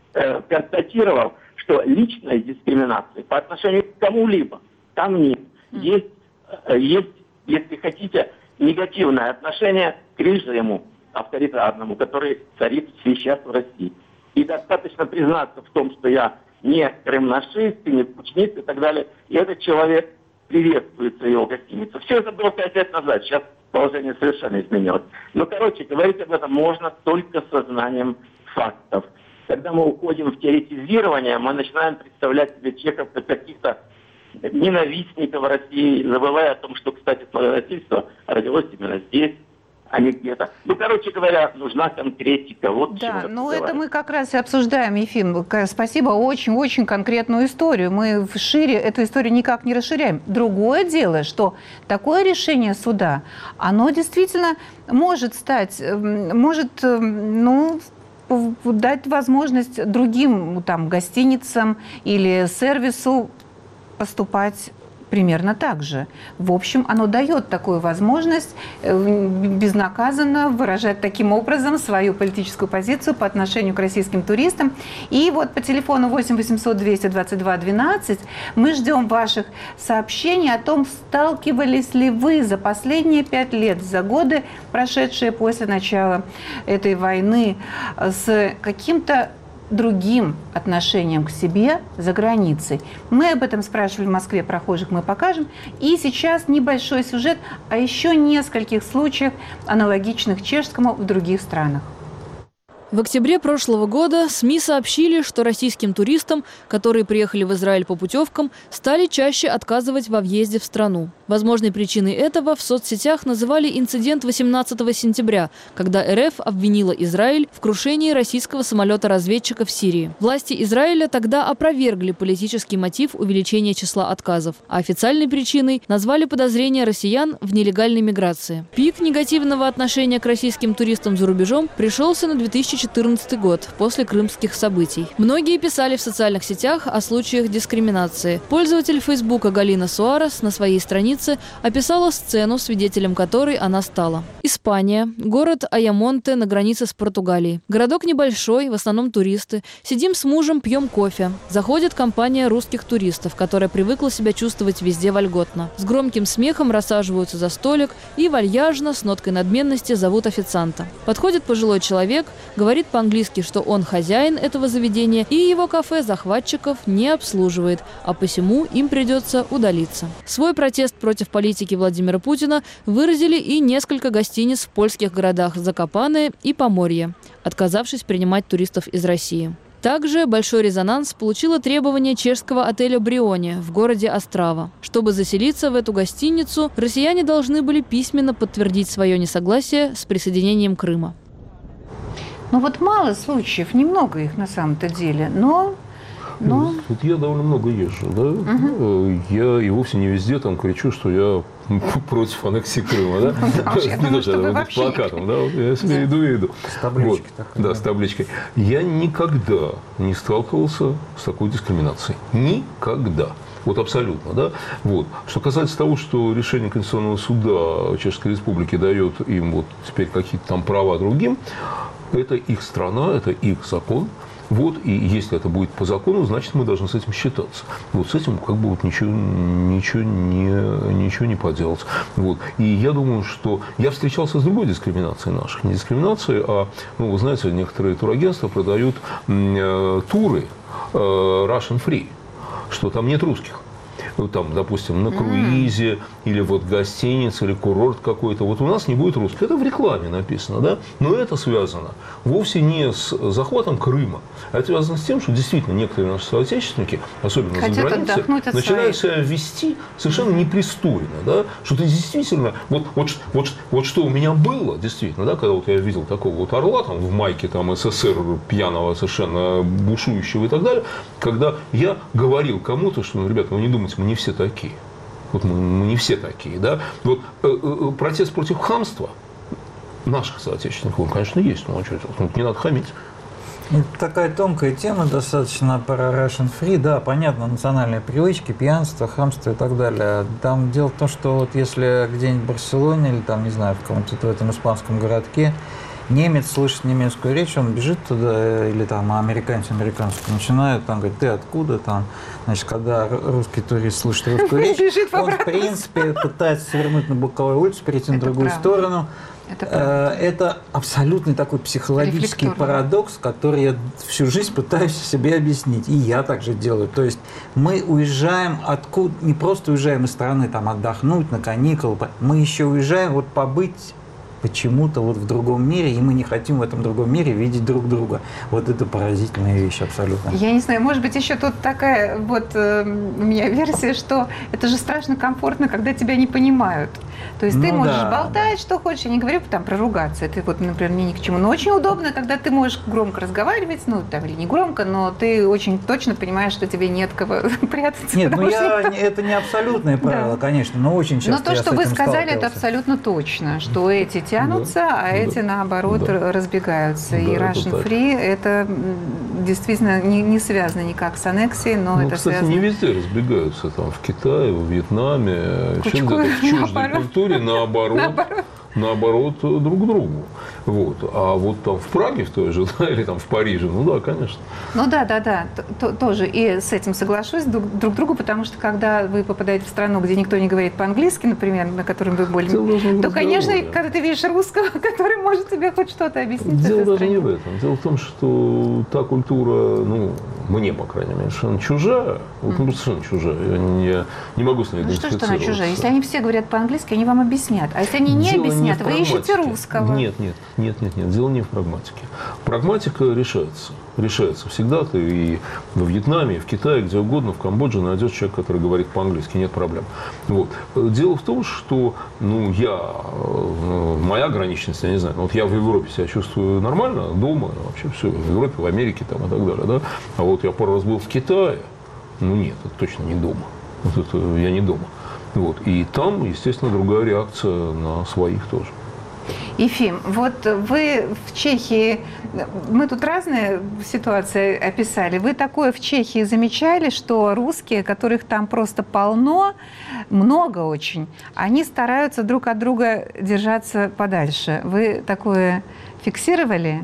Speaker 6: э, констатировал, что личной дискриминации по отношению к кому-либо там нет. Есть, э, есть, если хотите, негативное отношение к режиму авторитарному, который царит сейчас в России. И достаточно признаться в том, что я не крымнашист, не путинист и так далее, и этот человек приветствуется его гостиница. Все это было пять лет назад, сейчас положение совершенно изменилось. Но, короче, говорить об этом можно только со знанием фактов. Когда мы уходим в теоретизирование, мы начинаем представлять себе чехов как каких-то ненавистников России, забывая о том, что, кстати, славянофильство родилось именно здесь, а не где-то. Ну, короче говоря, нужна конкретика. Вот
Speaker 1: да, ну это мы как раз и обсуждаем, Ефим. Спасибо, очень-очень конкретную историю. Мы шире эту историю никак не расширяем. Другое дело, что такое решение суда, оно действительно может стать, может, ну, дать возможность другим там гостиницам или сервису поступать примерно так же. В общем, оно дает такую возможность безнаказанно выражать таким образом свою политическую позицию по отношению к российским туристам. И вот по телефону восемь восемьсот двести двадцать два двенадцать мы ждем ваших сообщений о том, сталкивались ли вы за последние пять лет, за годы, прошедшие после начала этой войны, с каким-то другим отношением к себе за границей. Мы об этом спрашивали в Москве прохожих, мы покажем. И сейчас небольшой сюжет о еще нескольких случаях, аналогичных чешскому в других странах.
Speaker 7: В октябре прошлого года СМИ сообщили, что российским туристам, которые приехали в Израиль по путевкам, стали чаще отказывать во въезде в страну. Возможной причиной этого в соцсетях называли инцидент восемнадцатого сентября, когда РФ обвинила Израиль в крушении российского самолета-разведчика в Сирии. Власти Израиля тогда опровергли политический мотив увеличения числа отказов, а официальной причиной назвали подозрения россиян в нелегальной миграции. Пик негативного отношения к российским туристам за рубежом пришелся на две тысячи четырнадцатый год, после крымских событий. Многие писали в социальных сетях о случаях дискриминации. Пользователь Фейсбука Галина Суарес на своей странице описала сцену, свидетелем которой она стала. Испания. Город Аямонте на границе с Португалией. Городок небольшой, в основном туристы. Сидим с мужем, пьем кофе. Заходит компания русских туристов, которая привыкла себя чувствовать везде вольготно. С громким смехом рассаживаются за столик и вальяжно, с ноткой надменности, зовут официанта. Подходит пожилой человек, говорит по-английски, что он хозяин этого заведения и его кафе захватчиков не обслуживает, а посему им придется удалиться. Свой протест против политики Владимира Путина выразили и несколько гостиниц в польских городах Закопане и Поморье, отказавшись принимать туристов из России. Также большой резонанс получило требование чешского отеля «Бриони» в городе Острава. Чтобы заселиться в эту гостиницу, россияне должны были письменно подтвердить свое несогласие с присоединением Крыма.
Speaker 1: Ну вот мало случаев, немного их на самом-то деле, но... но...
Speaker 5: Тут я довольно много езжу, да? Угу. Я и вовсе не везде там кричу, что я против аннексии Крыма, да? Не то, что с плакатом, да? Я себе иду и иду.
Speaker 3: С табличкой такой.
Speaker 5: Да, с табличкой. Я никогда не сталкивался с такой дискриминацией. Никогда. Вот абсолютно, да. Вот. Что касается того, что решение Конституционного суда Чешской Республики дает им вот теперь какие-то там права другим, это их страна, это их закон. Вот, и если это будет по закону, значит, мы должны с этим считаться. Вот с этим как бы вот ничего, ничего, не, ничего не поделать. Вот. И я думаю, что я встречался с другой дискриминацией наших. Не дискриминацией, а, ну, вы знаете, некоторые турагентства продают э, туры э, Russian Free, что там нет русских. Ну, там, допустим, на круизе, mm. или вот гостиница, или курорт какой-то. Вот у нас не будет русских. Это в рекламе написано, да? Но это связано вовсе не с захватом Крыма. А это связано с тем, что действительно некоторые наши соотечественники, особенно
Speaker 1: хотят
Speaker 5: за границей, начинают
Speaker 1: своих.
Speaker 5: себя вести совершенно непристойно, да? Что ты действительно... Вот, вот, вот, вот что у меня было, действительно, да, когда вот я видел такого вот орла там, в майке там, СССР пьяного, совершенно бушующего и так далее, когда я говорил кому-то, что, ну, ребята, вы не думайте, мы не все такие. Вот мы, мы не все такие, да. Вот э, э, протест против хамства наших соотечественников, он, конечно, есть, но что это, не надо хамить.
Speaker 3: Это такая тонкая тема достаточно про Russian Free. Да, понятно, национальные привычки, пьянство, хамство и так далее. Там дело в том, что вот если где-нибудь в Барселоне или там, не знаю, в каком-то в этом испанском городке немец слышит немецкую речь, он бежит туда, или там американец американскую начинает, там говорит, ты откуда там? Значит, когда русский турист слышит русскую речь, он, в принципе, пытается свернуть на боковую улицу, перейти на другую сторону. Это, это абсолютный такой психологический парадокс, который я всю жизнь пытаюсь себе объяснить. И я также делаю. То есть мы уезжаем откуда, не просто уезжаем из страны там, отдохнуть на каникулы, мы еще уезжаем вот побыть почему-то вот в другом мире, и мы не хотим в этом другом мире видеть друг друга. Вот это поразительная вещь абсолютно.
Speaker 1: Я не знаю, может быть, еще тут такая вот э, у меня версия, что это же страшно комфортно, когда тебя не понимают. То есть ну, ты можешь да, болтать, да. что хочешь, я не говорю там про ругаться, это вот, например, мне ни к чему. Но очень удобно, когда ты можешь громко разговаривать, ну, там, или не громко, но ты очень точно понимаешь, что тебе не от кого прятаться.
Speaker 3: Нет, ну я, что... это не абсолютное правило, да. конечно, но очень часто.
Speaker 1: Но то, что вы сказали, это абсолютно точно, что эти тянутся, да, а эти, да, наоборот, да. разбегаются. Да, и Russian Free это действительно не, не связано никак с аннексией, но ну, это
Speaker 5: кстати,
Speaker 1: связано...
Speaker 5: не везде разбегаются. Там в Китае, в Вьетнаме, чем-то в чуждой культуре, наоборот, наоборот. наоборот, друг другу. Вот. А вот там в Праге, в той же, да, или там в Париже, ну да, конечно.
Speaker 1: Ну да, да, да, т- тоже. И с этим соглашусь друг, друг другу, потому что когда вы попадаете в страну, где никто не говорит по-английски, например, на котором вы более... То, конечно, когда ты видишь русского, который может тебе хоть что-то объяснить.
Speaker 5: Дело даже не в этом. Дело в том, что та культура, ну, мне, по крайней мере, совершенно чужая. Вот, ну, совершенно чужая. Я не, я не могу с ней
Speaker 1: ну, что, что она чужая? Если они все говорят по-английски, они вам объяснят. А если они не Дело объяснят, не вы ищете русского.
Speaker 5: Нет, нет, нет, нет, нет. Дело не в прагматике. Прагматика решается. Решается всегда. Ты и во Вьетнаме, и в Китае, где угодно, в Камбодже найдешь человека, который говорит по-английски. Нет проблем. Вот. Дело в том, что ну, я, моя ограниченность, я не знаю, вот я в Европе себя чувствую нормально, дома, вообще все, в Европе, в Америке там, и так далее. Да? А вот я пару раз был в Китае, ну нет, это точно не дома. Вот это я не дома. Вот. И там, естественно, другая реакция на своих тоже.
Speaker 1: Ефим, вот вы в Чехии, мы тут разные ситуации описали, вы такое в Чехии замечали, что русские, которых там просто полно, много очень, они стараются друг от друга держаться подальше. Вы такое фиксировали?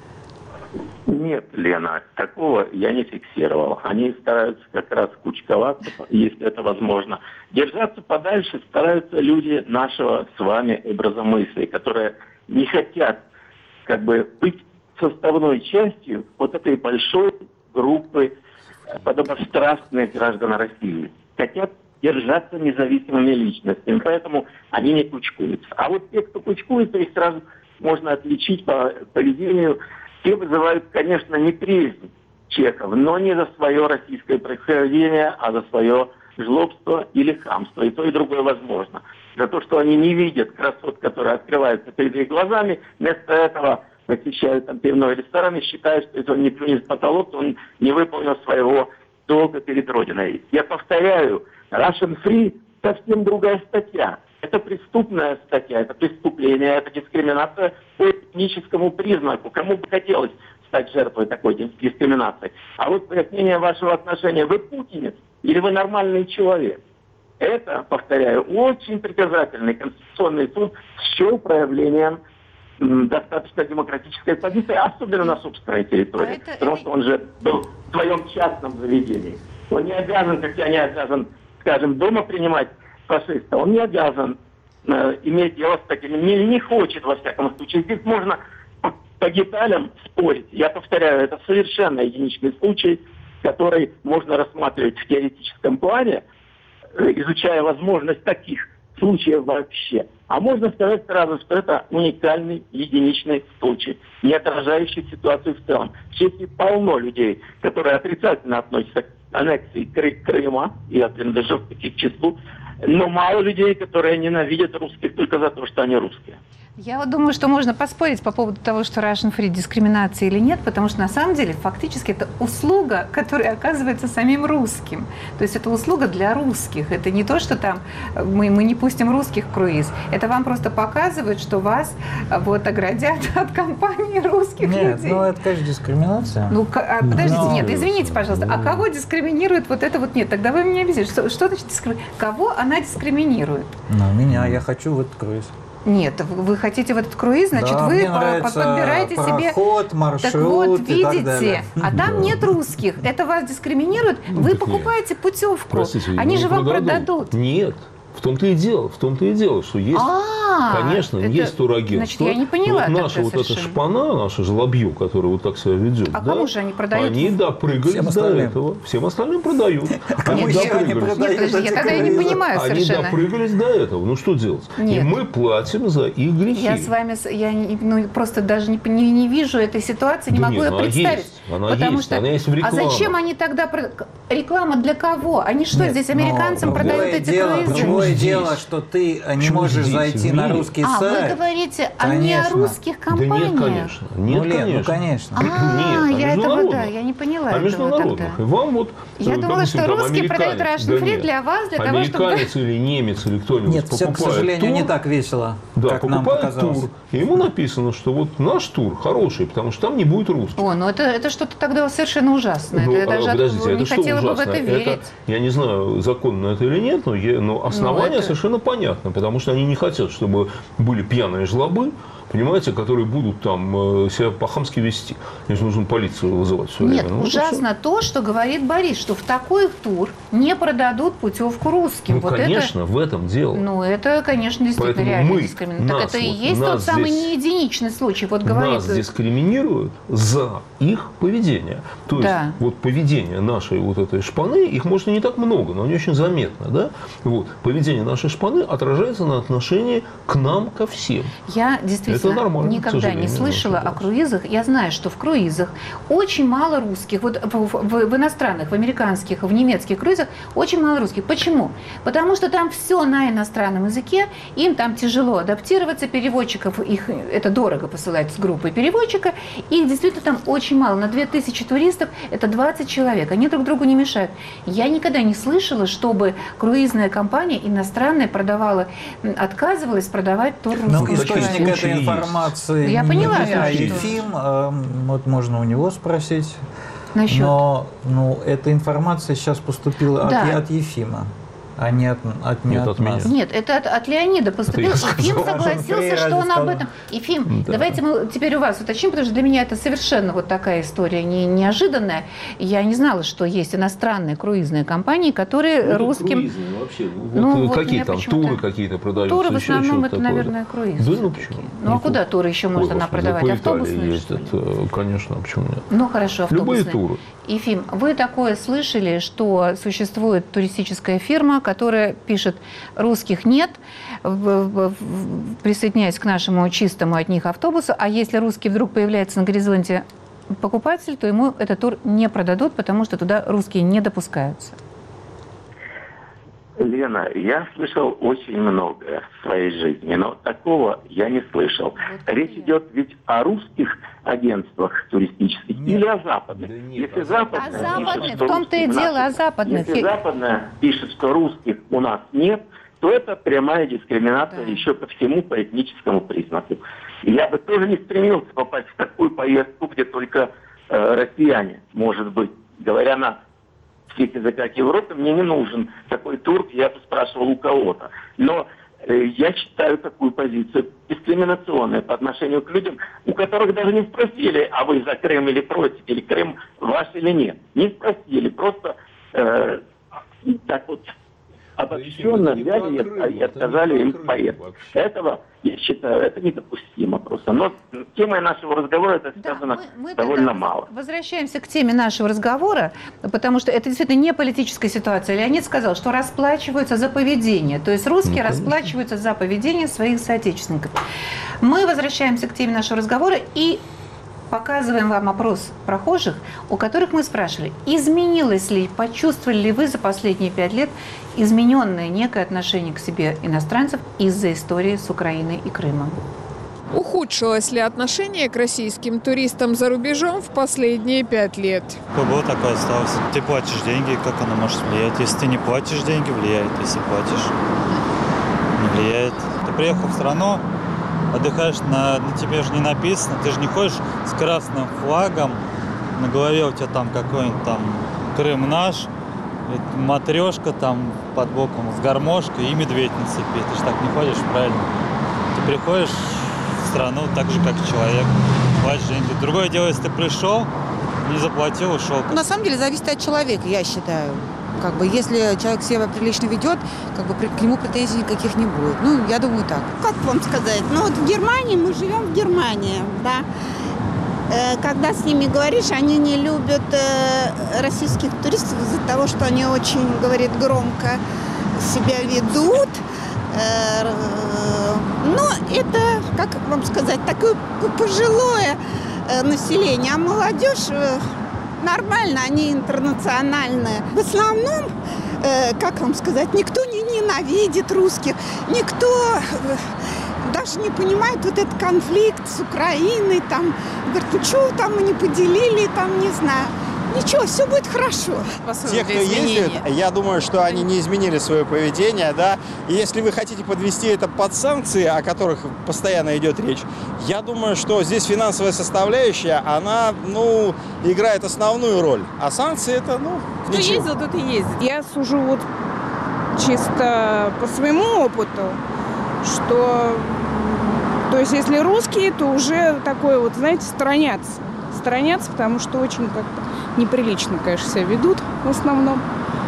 Speaker 6: Нет, Лена, такого я не фиксировал. Они стараются как раз кучковаться, если это возможно. Держаться подальше стараются люди нашего с вами образа мысли, которые не хотят как бы быть составной частью вот этой большой группы подобострастных граждан России. Хотят держаться независимыми личностями, поэтому они не кучкуются. А вот те, кто кучкуется, их сразу можно отличить по поведению. Те вызывают, конечно, неприязнь чехов, но не за свое российское происхождение, а за свое жлобство или хамство. И то, и другое возможно. За то, что они не видят красот, которые открываются перед их глазами, вместо этого посещают там пивной ресторан и считают, что если он не плюнет в потолок, то он не выполнил своего долга перед Родиной. Я повторяю, Russian Free совсем другая статья. Это преступная статья, это преступление, это дискриминация по этническому признаку. Кому бы хотелось стать жертвой такой дискриминации? А вот пояснение вашего отношения, вы путинец или вы нормальный человек? Это, повторяю, очень притязательный конституционный суд счел проявлением м, достаточно демократической позиции, особенно на собственной территории. Это, потому это... что он же был в своем частном заведении. Он не обязан, как я не обязан, скажем, дома принимать фашиста, он не обязан э, иметь дело с таким, не, не хочет, во всяком случае. Здесь можно по, по деталям спорить. Я повторяю, это совершенно единичный случай, который можно рассматривать в теоретическом плане, э, изучая возможность таких случаев вообще. А можно сказать сразу, что это уникальный, единичный случай, не отражающий ситуацию в целом. В Чехии полно людей, которые отрицательно относятся к аннексии Кры- Крыма, я принадлежу к числу, но мало людей, которые ненавидят русских только за то, что они русские.
Speaker 1: Я вот думаю, что можно поспорить по поводу того, что Russian Free дискриминация или нет, потому что на самом деле фактически это услуга, которая оказывается самим русским. То есть это услуга для русских. Это не то, что там мы, мы не пустим русских в круиз. Это вам просто показывает, что вас вот оградят от компании русских
Speaker 3: нет,
Speaker 1: людей.
Speaker 3: Ну это, конечно, дискриминация.
Speaker 1: Ну, а, подождите, но... нет, извините, пожалуйста. А кого дискриминирует вот это вот нет? Тогда вы мне объясните, что, что значит дискриминирует? Кого она дискриминирует?
Speaker 3: Ну, меня, я хочу в этот круиз.
Speaker 1: Нет, вы хотите в этот круиз, значит,
Speaker 3: да,
Speaker 1: вы
Speaker 3: по
Speaker 1: подбираете
Speaker 3: пароход,
Speaker 1: себе...
Speaker 3: маршрут
Speaker 1: так вот,
Speaker 3: и так
Speaker 1: видите,
Speaker 3: далее.
Speaker 1: а там
Speaker 5: Да.
Speaker 1: нет русских. Это вас дискриминирует.
Speaker 5: Ну,
Speaker 1: Вы
Speaker 5: так
Speaker 1: покупаете
Speaker 5: нет.
Speaker 1: путевку.
Speaker 5: Простите,
Speaker 1: Они
Speaker 5: ну,
Speaker 1: же вам
Speaker 5: продадут.
Speaker 1: продадут.
Speaker 5: Нет. В том-то и дело, в том-то и дело, что есть,
Speaker 1: А,
Speaker 5: конечно,
Speaker 1: это-
Speaker 5: есть турагентство.
Speaker 1: значит, я не поняла
Speaker 5: Вот наша
Speaker 1: тогда
Speaker 5: вот эта
Speaker 1: совершенно.
Speaker 5: шпана, наша жлобье, которая вот так себя ведет,
Speaker 1: А
Speaker 5: да,
Speaker 1: кому же они продают?
Speaker 5: Они допрыгались
Speaker 3: Всем
Speaker 5: до
Speaker 3: остальным.
Speaker 5: этого. Всем остальным продают.
Speaker 3: Кому
Speaker 5: Они
Speaker 3: еще они
Speaker 5: допрыгались.
Speaker 3: продают?
Speaker 1: Нет, подожди, я тогда я не понимаю
Speaker 5: Они
Speaker 1: совершенно.
Speaker 5: допрыгались до этого. Ну что делать?
Speaker 1: Нет.
Speaker 5: И мы платим за их грехи.
Speaker 1: Я с вами, с- я не- ну, просто даже не, не, не вижу этой ситуации, не
Speaker 5: Да
Speaker 1: могу
Speaker 5: нет,
Speaker 1: ее
Speaker 5: она
Speaker 1: представить.
Speaker 5: есть, она
Speaker 1: потому
Speaker 5: есть,
Speaker 1: что,
Speaker 5: она есть в
Speaker 1: а
Speaker 5: рекламах.
Speaker 1: зачем они тогда... про- Реклама для кого? Они что,
Speaker 3: Нет,
Speaker 1: здесь
Speaker 3: но
Speaker 1: американцам
Speaker 3: другое
Speaker 1: продают эти
Speaker 3: дело,
Speaker 1: круизы?
Speaker 3: Другое
Speaker 5: Здесь.
Speaker 3: дело, что ты не
Speaker 5: Почему
Speaker 3: можешь
Speaker 5: здесь,
Speaker 3: зайти
Speaker 5: в
Speaker 3: на
Speaker 5: мире?
Speaker 3: русский
Speaker 1: А,
Speaker 3: сайт.
Speaker 1: вы говорите о
Speaker 3: Конечно.
Speaker 1: нерусских
Speaker 5: Да
Speaker 1: компаниях?
Speaker 5: нет, конечно. Нет,
Speaker 3: ну, Лен,
Speaker 5: конечно.
Speaker 3: ну, конечно.
Speaker 1: А,
Speaker 5: Нет, а
Speaker 1: я этого, да,
Speaker 5: международных.
Speaker 1: я не поняла
Speaker 5: А
Speaker 1: этого
Speaker 5: международных.
Speaker 1: тогда.
Speaker 5: И вам вот,
Speaker 1: Я
Speaker 5: э,
Speaker 1: думала,
Speaker 5: допустим,
Speaker 1: что
Speaker 5: там
Speaker 1: русские продают
Speaker 5: американец.
Speaker 1: Russian
Speaker 5: Да
Speaker 1: Free
Speaker 5: нет.
Speaker 1: для вас, для того, чтобы...
Speaker 5: Американец или немец, или кто-нибудь
Speaker 3: Нет, все, к
Speaker 5: покупает
Speaker 3: сожалению,
Speaker 5: тур,
Speaker 3: не так весело,
Speaker 5: да,
Speaker 3: как нам
Speaker 5: покупает
Speaker 3: показалось.
Speaker 5: тур, и ему написано, что вот наш тур хороший, потому что там не будет русских.
Speaker 1: О, ну это, это что-то тогда совершенно ужасное.
Speaker 5: Ну,
Speaker 1: это я
Speaker 5: а,
Speaker 1: даже
Speaker 5: подождите,
Speaker 1: не
Speaker 5: это что
Speaker 1: хотела бы в
Speaker 5: ужасно?
Speaker 1: это верить.
Speaker 5: Это, я не знаю, законно это или нет, но, я, но основания
Speaker 1: Ну, это-
Speaker 5: совершенно понятны, потому что они не хотят, чтобы были пьяные жлобы, понимаете, которые будут там э, себя по-хамски вести. Если нужно полицию вызывать все
Speaker 1: Нет,
Speaker 5: время. Ну, вот и
Speaker 1: ужасно то, что говорит Борис, что в такой тур не продадут путевку русским.
Speaker 5: Ну,
Speaker 1: вот
Speaker 5: конечно, в этом дело.
Speaker 1: это, ну, это, конечно, действительно
Speaker 5: Поэтому
Speaker 1: реально
Speaker 5: мы,
Speaker 1: дискриминация. Так
Speaker 5: нас
Speaker 1: это и
Speaker 5: вот-
Speaker 1: есть тот
Speaker 5: нас
Speaker 1: самый
Speaker 5: здесь-
Speaker 1: не единичный случай. Вот говорит,
Speaker 5: Нас дискриминируют за их поведение. То есть,
Speaker 1: Да.
Speaker 5: вот поведение нашей вот этой шпаны, их, может, и не так много, но они очень заметны, да? Вот, поведение нашей шпаны отражается на отношении к нам, ко всем.
Speaker 1: я действительно
Speaker 5: Это нормально, к
Speaker 1: никогда не
Speaker 5: сожалению,
Speaker 1: слышала
Speaker 5: наша
Speaker 1: о круизах. Я знаю, что в круизах очень мало русских. Вот в, в- в- в иностранных, в американских, в немецких круизах очень мало русских. Почему? Потому что там все на иностранном языке, им там тяжело адаптироваться, переводчиков, их это дорого посылать с группой переводчика, и их действительно там очень мало. На две тысячи туристов это двадцать человек, они друг другу не мешают. Я никогда не слышала, чтобы круизная компания иностранная продавала, м, отказывалась продавать тур
Speaker 3: Ну,
Speaker 1: русского
Speaker 3: источник
Speaker 1: человека.
Speaker 5: случае
Speaker 3: этой
Speaker 5: есть.
Speaker 3: информации
Speaker 1: Я
Speaker 3: не
Speaker 1: поняла,
Speaker 3: я, а
Speaker 1: что-
Speaker 3: Ефим, э, вот можно у него спросить.
Speaker 1: Насчет.
Speaker 3: Но ну, эта информация сейчас поступила от,
Speaker 1: Да.
Speaker 3: от Ефима, а не от, от, не
Speaker 5: Нет,
Speaker 3: от
Speaker 5: от меня.
Speaker 3: нас.
Speaker 1: Нет, это от, от Леонида поступил.
Speaker 5: Это я
Speaker 1: Ефим
Speaker 3: сказал.
Speaker 1: согласился,
Speaker 3: Три
Speaker 1: что
Speaker 3: раза
Speaker 1: он об
Speaker 3: сказал.
Speaker 1: этом. Ефим,
Speaker 5: Да.
Speaker 1: давайте мы теперь у вас уточним, потому что для меня это совершенно вот такая история не, неожиданная. Я не знала, что есть иностранные круизные компании, которые
Speaker 5: Ну, это
Speaker 1: русским...
Speaker 5: круизные вообще. Вот,
Speaker 1: Ну,
Speaker 5: э,
Speaker 1: вот
Speaker 5: какие
Speaker 1: меня
Speaker 5: там
Speaker 1: почему-то-
Speaker 5: туры какие-то продаются?
Speaker 1: Туры в
Speaker 5: еще
Speaker 1: основном
Speaker 5: что-то
Speaker 1: это,
Speaker 5: такое.
Speaker 1: наверное, круиз.
Speaker 5: Да, ну
Speaker 1: всё-таки.
Speaker 5: почему?
Speaker 1: Ну а
Speaker 5: Не
Speaker 1: куда
Speaker 5: туры.
Speaker 1: туры еще
Speaker 5: Ой,
Speaker 1: можно она
Speaker 5: господи,
Speaker 1: продавать?
Speaker 5: по Италии
Speaker 1: Автобусные, что ли?
Speaker 5: ездят, э, конечно, а почему нет?
Speaker 1: Ну хорошо,
Speaker 5: Любые
Speaker 1: автобусные.
Speaker 5: туры.
Speaker 1: Ефим, вы такое слышали, что существует туристическая фирма, которая пишет «русских нет», в- в- в- присоединяясь к нашему чистому от них автобусу, а если русский вдруг появляется на горизонте покупатель, то ему этот тур не продадут, потому что туда русские не допускаются.
Speaker 6: Лена, я слышал очень многое в своей жизни, но такого я не слышал. Речь идет ведь о русских агентствах туристических
Speaker 3: Нет.
Speaker 6: или о западных.
Speaker 5: Да нет,
Speaker 6: Если
Speaker 5: о
Speaker 6: западная
Speaker 1: западных. А
Speaker 6: пишет,
Speaker 1: западных,
Speaker 6: что
Speaker 1: в том-то и
Speaker 6: русских
Speaker 1: дело,
Speaker 6: наших,
Speaker 1: о западных.
Speaker 6: Если западная пишет, что русских у нас нет, то это прямая дискриминация
Speaker 1: Да.
Speaker 6: еще ко всему по этническому признаку. И я бы тоже не стремился попасть в такую поездку, где только э, россияне, может быть, говоря на всех языках Европы, мне не нужен такой тур, я бы спрашивал у кого-то. Но э, я считаю такую позицию дискриминационной по отношению к людям, у которых даже не спросили, а вы за Крым или против, или Крым ваш или нет. Не спросили, просто э, так вот обобщенно
Speaker 5: это не
Speaker 6: взяли
Speaker 5: про
Speaker 6: и,
Speaker 5: Крым,
Speaker 6: и
Speaker 5: это
Speaker 6: отказали
Speaker 5: не про
Speaker 6: им
Speaker 5: Крым
Speaker 6: поездку.
Speaker 5: вообще.
Speaker 6: Этого, я считаю, это недопустимо просто. Но темой нашего разговора это
Speaker 1: Да,
Speaker 6: связано
Speaker 1: мы- мы
Speaker 6: довольно
Speaker 1: тогда
Speaker 6: мало.
Speaker 1: Возвращаемся к теме нашего разговора, потому что это действительно не политическая ситуация. Леонид сказал, что расплачиваются за поведение. То есть русские
Speaker 5: Ну, конечно.
Speaker 1: расплачиваются за поведение своих соотечественников. Мы возвращаемся к теме нашего разговора и показываем вам опрос прохожих, у которых мы спрашивали, изменилось ли, почувствовали ли вы за последние пять лет измененное некое отношение к себе иностранцев из-за истории с Украиной и Крымом.
Speaker 8: Ухудшилось ли отношение к российским туристам за рубежом в последние пять лет?
Speaker 9: Было такое осталось. Ты платишь деньги, как оно может влиять? Если ты не платишь деньги, влияет. Если платишь, не влияет. Ты приехал в страну, отдыхаешь, на, на тебе же не написано, ты же не ходишь с красным флагом, на голове у тебя там какой-нибудь там Крым наш, и матрешка там под боком с гармошкой и медведь на цепи. Ты же так не ходишь, правильно? приходишь в страну так же, как человек, платишь деньги. Другое дело, если ты пришел, не заплатил, ушел.
Speaker 10: На самом деле зависит от человека, я считаю. Как бы, если человек себя прилично ведет, как бы к нему претензий никаких не будет. Ну, я думаю, так.
Speaker 11: Как вам сказать? Ну, вот в Германии, мы живем в Германии, да. Э, когда с ними говоришь, они не любят э, российских туристов из-за того, что они очень, говорит, громко себя ведут. Э, э, но это, как вам сказать, такое пожилое э, население, а молодежь... Э, нормально, они интернациональные. В основном, э, как вам сказать, никто не ненавидит русских, никто э, даже не понимает вот этот конфликт с Украиной. Там, говорит, ну что там мы не поделили, там, не знаю. Ничего, все будет хорошо.
Speaker 12: Те, кто ездит, я думаю, что они не изменили свое поведение, да. И если вы хотите подвести это под санкции, о которых постоянно идет речь, я думаю, что здесь финансовая составляющая, она, ну, играет основную роль. А санкции это, ну,
Speaker 13: кто
Speaker 12: ничего.
Speaker 13: ездил, тот и ездит. Я сужу вот чисто по своему опыту, что, то есть, если русские, то уже такое вот, знаете, сторонятся. Сторонятся, потому что очень как-то неприлично, конечно, себя ведут в основном.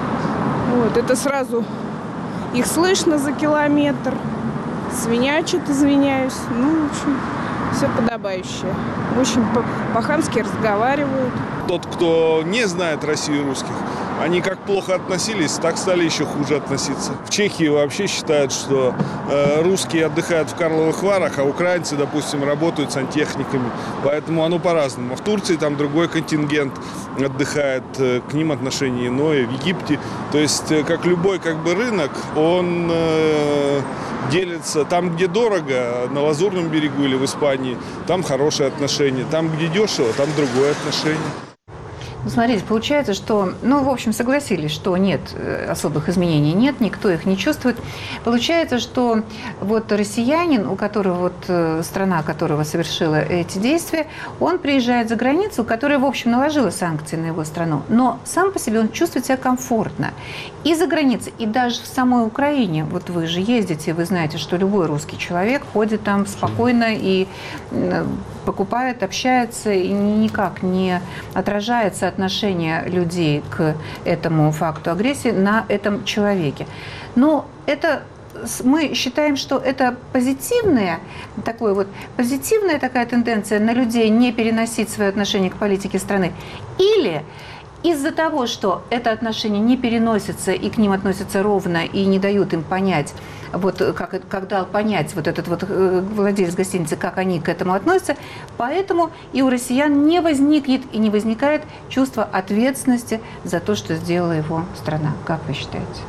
Speaker 13: Вот, это сразу их слышно за километр, свинячат, извиняюсь. Ну, в общем, все подобающее. Очень по-хамски разговаривают.
Speaker 14: Тот, кто не знает Россию русских, они как плохо относились, так стали еще хуже относиться. В Чехии вообще считают, что э, русские отдыхают в Карловых Варах, а украинцы, допустим, работают сантехниками. Поэтому оно по-разному. В Турции там другой контингент отдыхает, э, к ним отношение иное. В Египте, то есть, э, как любой как бы рынок, он э, делится. Там, где дорого, на Лазурном берегу или в Испании, там хорошие отношения. Там, где дешево, там другое отношение.
Speaker 1: Ну, смотрите, получается, что, ну, в общем, согласились, что нет, особых изменений нет, никто их не чувствует. Получается, что вот россиянин, у которого вот страна, которого совершила эти действия, он приезжает за границу, которая, в общем, наложила санкции на его страну, но сам по себе он чувствует себя комфортно. И за границей, и даже в самой Украине, вот вы же ездите, вы знаете, что любой русский человек ходит там спокойно и покупает, общается, и никак не отражается отношение людей к этому факту агрессии на этом человеке. Но это мы считаем, что это позитивная, такой вот, позитивная такая тенденция на людей не переносить свое отношение к политике страны. Или из-за того, что это отношение не переносится и к ним относятся ровно и не дают им понять, вот как, как дал понять вот этот вот владелец гостиницы, как они к этому относятся, поэтому и у россиян не возникнет и не возникает чувство ответственности за то, что сделала его страна. Как вы считаете?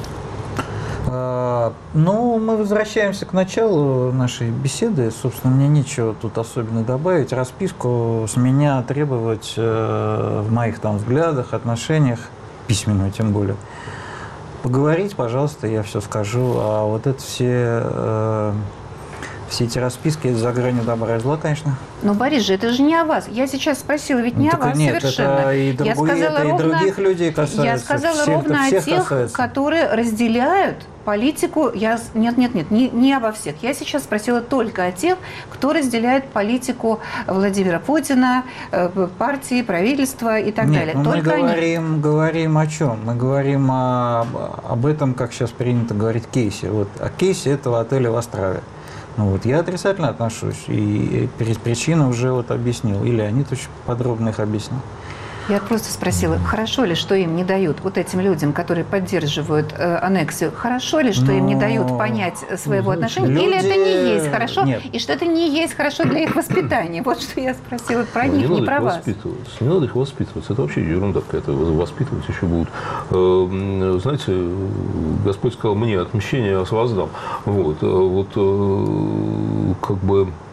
Speaker 3: Ну, мы возвращаемся к началу нашей беседы. Собственно, мне нечего тут особенно добавить. Расписку с меня требовать в моих там взглядах, отношениях, письменную тем более. Поговорить, пожалуйста, я все скажу. А вот это все, все эти расписки за гранью добра и зла, конечно.
Speaker 1: Но, Борис же, это же не о вас. Я сейчас спросила, ведь не
Speaker 3: ну,
Speaker 1: о вас
Speaker 3: нет,
Speaker 1: совершенно.
Speaker 3: Это и, другие,
Speaker 1: я сказала
Speaker 3: это
Speaker 1: ровно,
Speaker 3: и других людей касается.
Speaker 1: Я сказала
Speaker 3: всех,
Speaker 1: ровно
Speaker 3: всех
Speaker 1: о тех,
Speaker 3: касается.
Speaker 1: которые разделяют политику. Я, нет, нет, нет, не, не обо всех. Я сейчас спросила только о тех, кто разделяет политику Владимира Путина, партии, правительства и так
Speaker 3: нет,
Speaker 1: далее.
Speaker 3: Ну,
Speaker 1: только
Speaker 3: мы говорим, говорим о чем? Мы говорим о, об этом, как сейчас принято говорить, кейсе. Вот, о кейсе этого отеля в Острове. Ну, вот, я отрицательно отношусь, и причину уже вот объяснил. Или Леонид очень подробно их объяснил.
Speaker 1: Я просто спросила, хорошо ли, что им не дают, вот этим людям, которые поддерживают э, аннексию, хорошо ли, что Но... им не дают понять своего отношения, люди... или это не есть хорошо, Нет. и что это не есть хорошо для их воспитания? Вот что я спросила про них, не, не про вас.
Speaker 5: Не надо их воспитываться, это вообще ерунда какая-то, воспитывать еще будут. Знаете, Господь сказал мне, отмщение я воздам. Вот, вот как бы...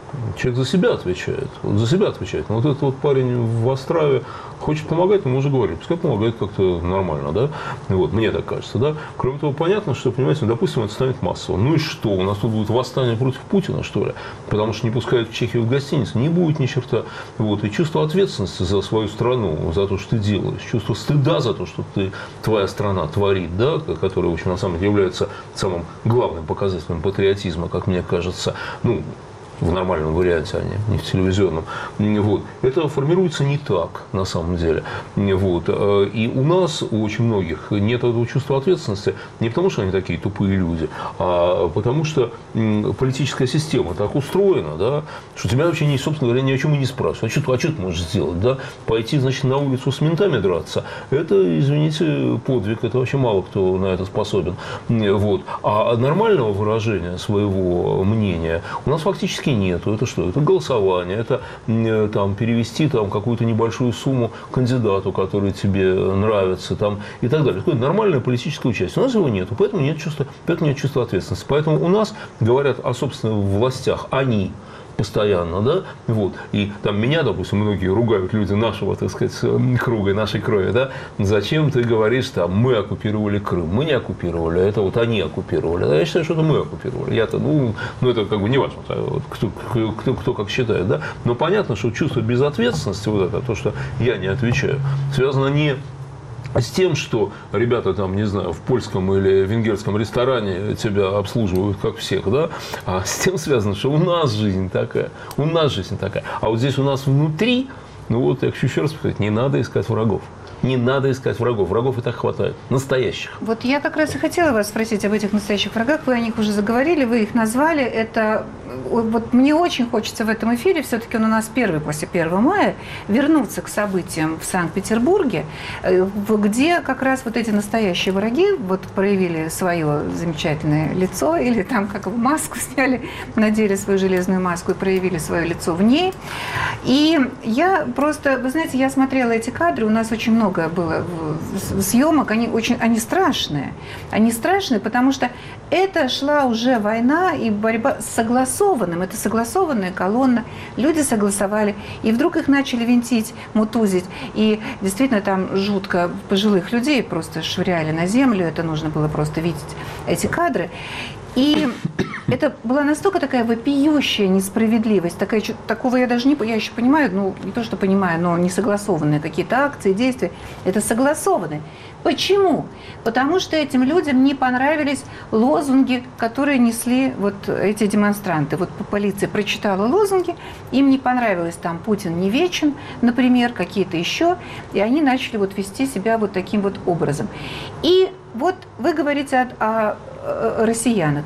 Speaker 5: Человек за себя отвечает. Вот за себя отвечает. Но вот этот вот парень в Острове хочет помогать, но мы уже говорили, пускай помогает как-то нормально, да? Вот, мне так кажется, да? Кроме того, понятно, что, понимаете, допустим, это станет массово. Ну и что? У нас тут будет восстание против Путина, что ли? Потому что не пускают в Чехию в гостиницу. Не будет ни черта. Вот. И чувство ответственности за свою страну, за то, что ты делаешь. Чувство стыда за то, что ты, твоя страна творит, да? Которое, в общем, на самом деле является самым главным показателем патриотизма, как мне кажется. Ну, в нормальном варианте, а не в телевизионном. Вот. Это формируется не так, на самом деле. Вот. И у нас, у очень многих, нет этого чувства ответственности не потому, что они такие тупые люди, а потому что политическая система так устроена, да, что тебя вообще, собственно говоря, ни о чем и не спрашивают. А что, а что ты можешь сделать? Да? Пойти, значит, на улицу с ментами драться? Это, извините, подвиг. Это вообще мало кто на это способен. Вот. А нормального выражения своего мнения у нас фактически нету. Это что? Это голосование, это там, перевести там, какую-то небольшую сумму кандидату, который тебе нравится, там, и так далее. Такое нормальное политическое участие. У нас его нету, поэтому нет чувства, поэтому нет чувства ответственности. Поэтому у нас говорят о собственных властях они постоянно, да, вот, и там меня, допустим, многие ругают люди нашего, так сказать, круга, нашей крови, да, зачем ты говоришь, там, мы оккупировали Крым, мы не оккупировали, это вот они оккупировали, да, я считаю, что это мы оккупировали, я-то, ну, ну, это как бы не важно, кто, кто, кто, кто как считает, да, но понятно, что чувство безответственности, вот это, то, что я не отвечаю, связано не с тем, что ребята там, не знаю, в польском или венгерском ресторане тебя обслуживают как всех, да, а с тем связано, что у нас жизнь такая, у нас жизнь такая. А вот здесь у нас внутри, ну вот, я хочу еще раз сказать, не надо искать врагов. Не надо искать врагов. Врагов и так хватает. Настоящих.
Speaker 1: Вот я как раз и хотела вас спросить об этих настоящих врагах. Вы о них уже заговорили, вы их назвали. Это вот мне очень хочется в этом эфире, все-таки он у нас первый после первого мая, вернуться к событиям в Санкт-Петербурге, где как раз вот эти настоящие враги вот проявили свое замечательное лицо, или там как бы маску сняли, надели свою железную маску и проявили свое лицо в ней. И я просто, вы знаете, я смотрела эти кадры, у нас очень много было съемок, они очень, они страшные. Они страшные, потому что это шла уже война и борьба с согласованным. Это согласованная колонна. Люди согласовали. И вдруг их начали винтить, мутузить. И действительно там жутко пожилых людей просто швыряли на землю. Это нужно было просто видеть эти кадры. И это была настолько такая вопиющая несправедливость, такая, такого я даже не, я еще понимаю, ну не то, что понимаю, но не согласованные какие-то акции, действия, это согласованные. Почему? Потому что этим людям не понравились лозунги, которые несли вот эти демонстранты. Вот полиция прочитала лозунги, им не понравилось там «Путин не вечен», например, какие-то еще, и они начали вот вести себя вот таким вот образом. И вот вы говорите о, о, о россиянах.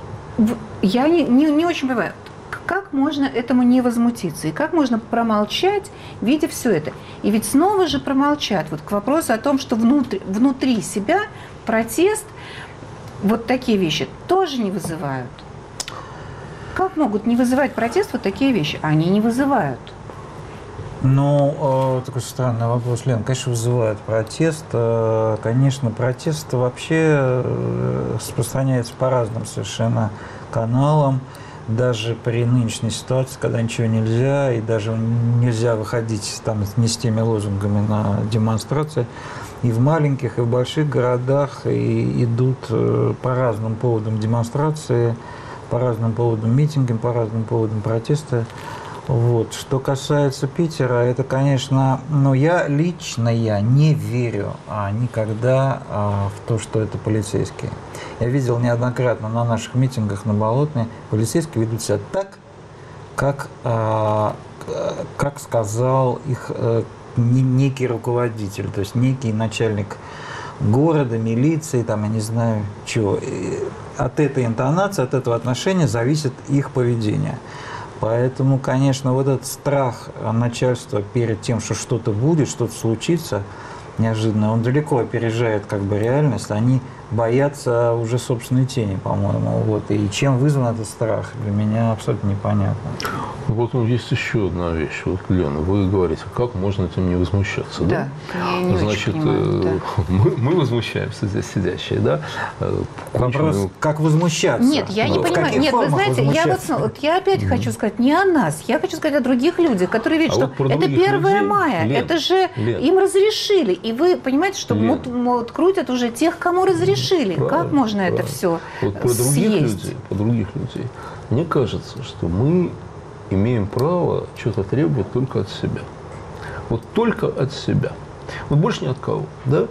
Speaker 1: Я не, не, не очень понимаю, как можно этому не возмутиться, и как можно промолчать, видя все это. И ведь снова же промолчат вот к вопросу о том, что внутри, внутри себя протест, вот такие вещи тоже не вызывают. Как могут не вызывать протест вот такие вещи? Они не вызывают.
Speaker 3: Ну, такой странный вопрос, Лен. Конечно, вызывает протест. Конечно, протест вообще распространяется по разным совершенно каналам. Даже при нынешней ситуации, когда ничего нельзя, и даже нельзя выходить там не с теми лозунгами на демонстрации, и в маленьких, и в больших городах и идут по разным поводам демонстрации, по разным поводам митинги, по разным поводам протеста. Вот. Что касается Питера, это, конечно, ну, я лично я не верю а, никогда а, в то, что это полицейские. Я видел неоднократно на наших митингах на Болотной, полицейские ведут себя так, как, а, как сказал их а, некий руководитель, то есть некий начальник города, милиции, там, я не знаю чего. И от этой интонации, от этого отношения зависит их поведение. Поэтому, конечно, вот этот страх начальства перед тем, что что-то будет, что-то случится неожиданно, он далеко опережает как бы реальность. Они боятся уже собственной тени, по-моему. Вот. И чем вызван этот страх, для меня абсолютно непонятно.
Speaker 5: Вот ну, есть еще одна вещь. Вот, Лена, вы говорите, как можно этим не возмущаться, да?
Speaker 1: Да, я не
Speaker 5: Значит,
Speaker 1: очень понимаю, да.
Speaker 5: мы, мы возмущаемся здесь сидящие, да?
Speaker 3: Вопрос,
Speaker 5: Кончим...
Speaker 3: как возмущаться?
Speaker 1: Нет, я не
Speaker 3: в
Speaker 1: понимаю. Нет, вы знаете, я вот, вот я опять mm-hmm. хочу сказать не о нас, я хочу сказать о других людях, которые видят, а что вот это первое мая, Лен, это же Лен. им разрешили. И вы понимаете, что вот, вот, крутят уже тех, кому разрешили. Правильно, как можно правильно. это все
Speaker 5: вот про
Speaker 1: съесть?
Speaker 5: Других людей, про других людей. Мне кажется, что мы имеем право что-то требовать только от себя. Вот только от себя. Вот больше ни от кого. Да?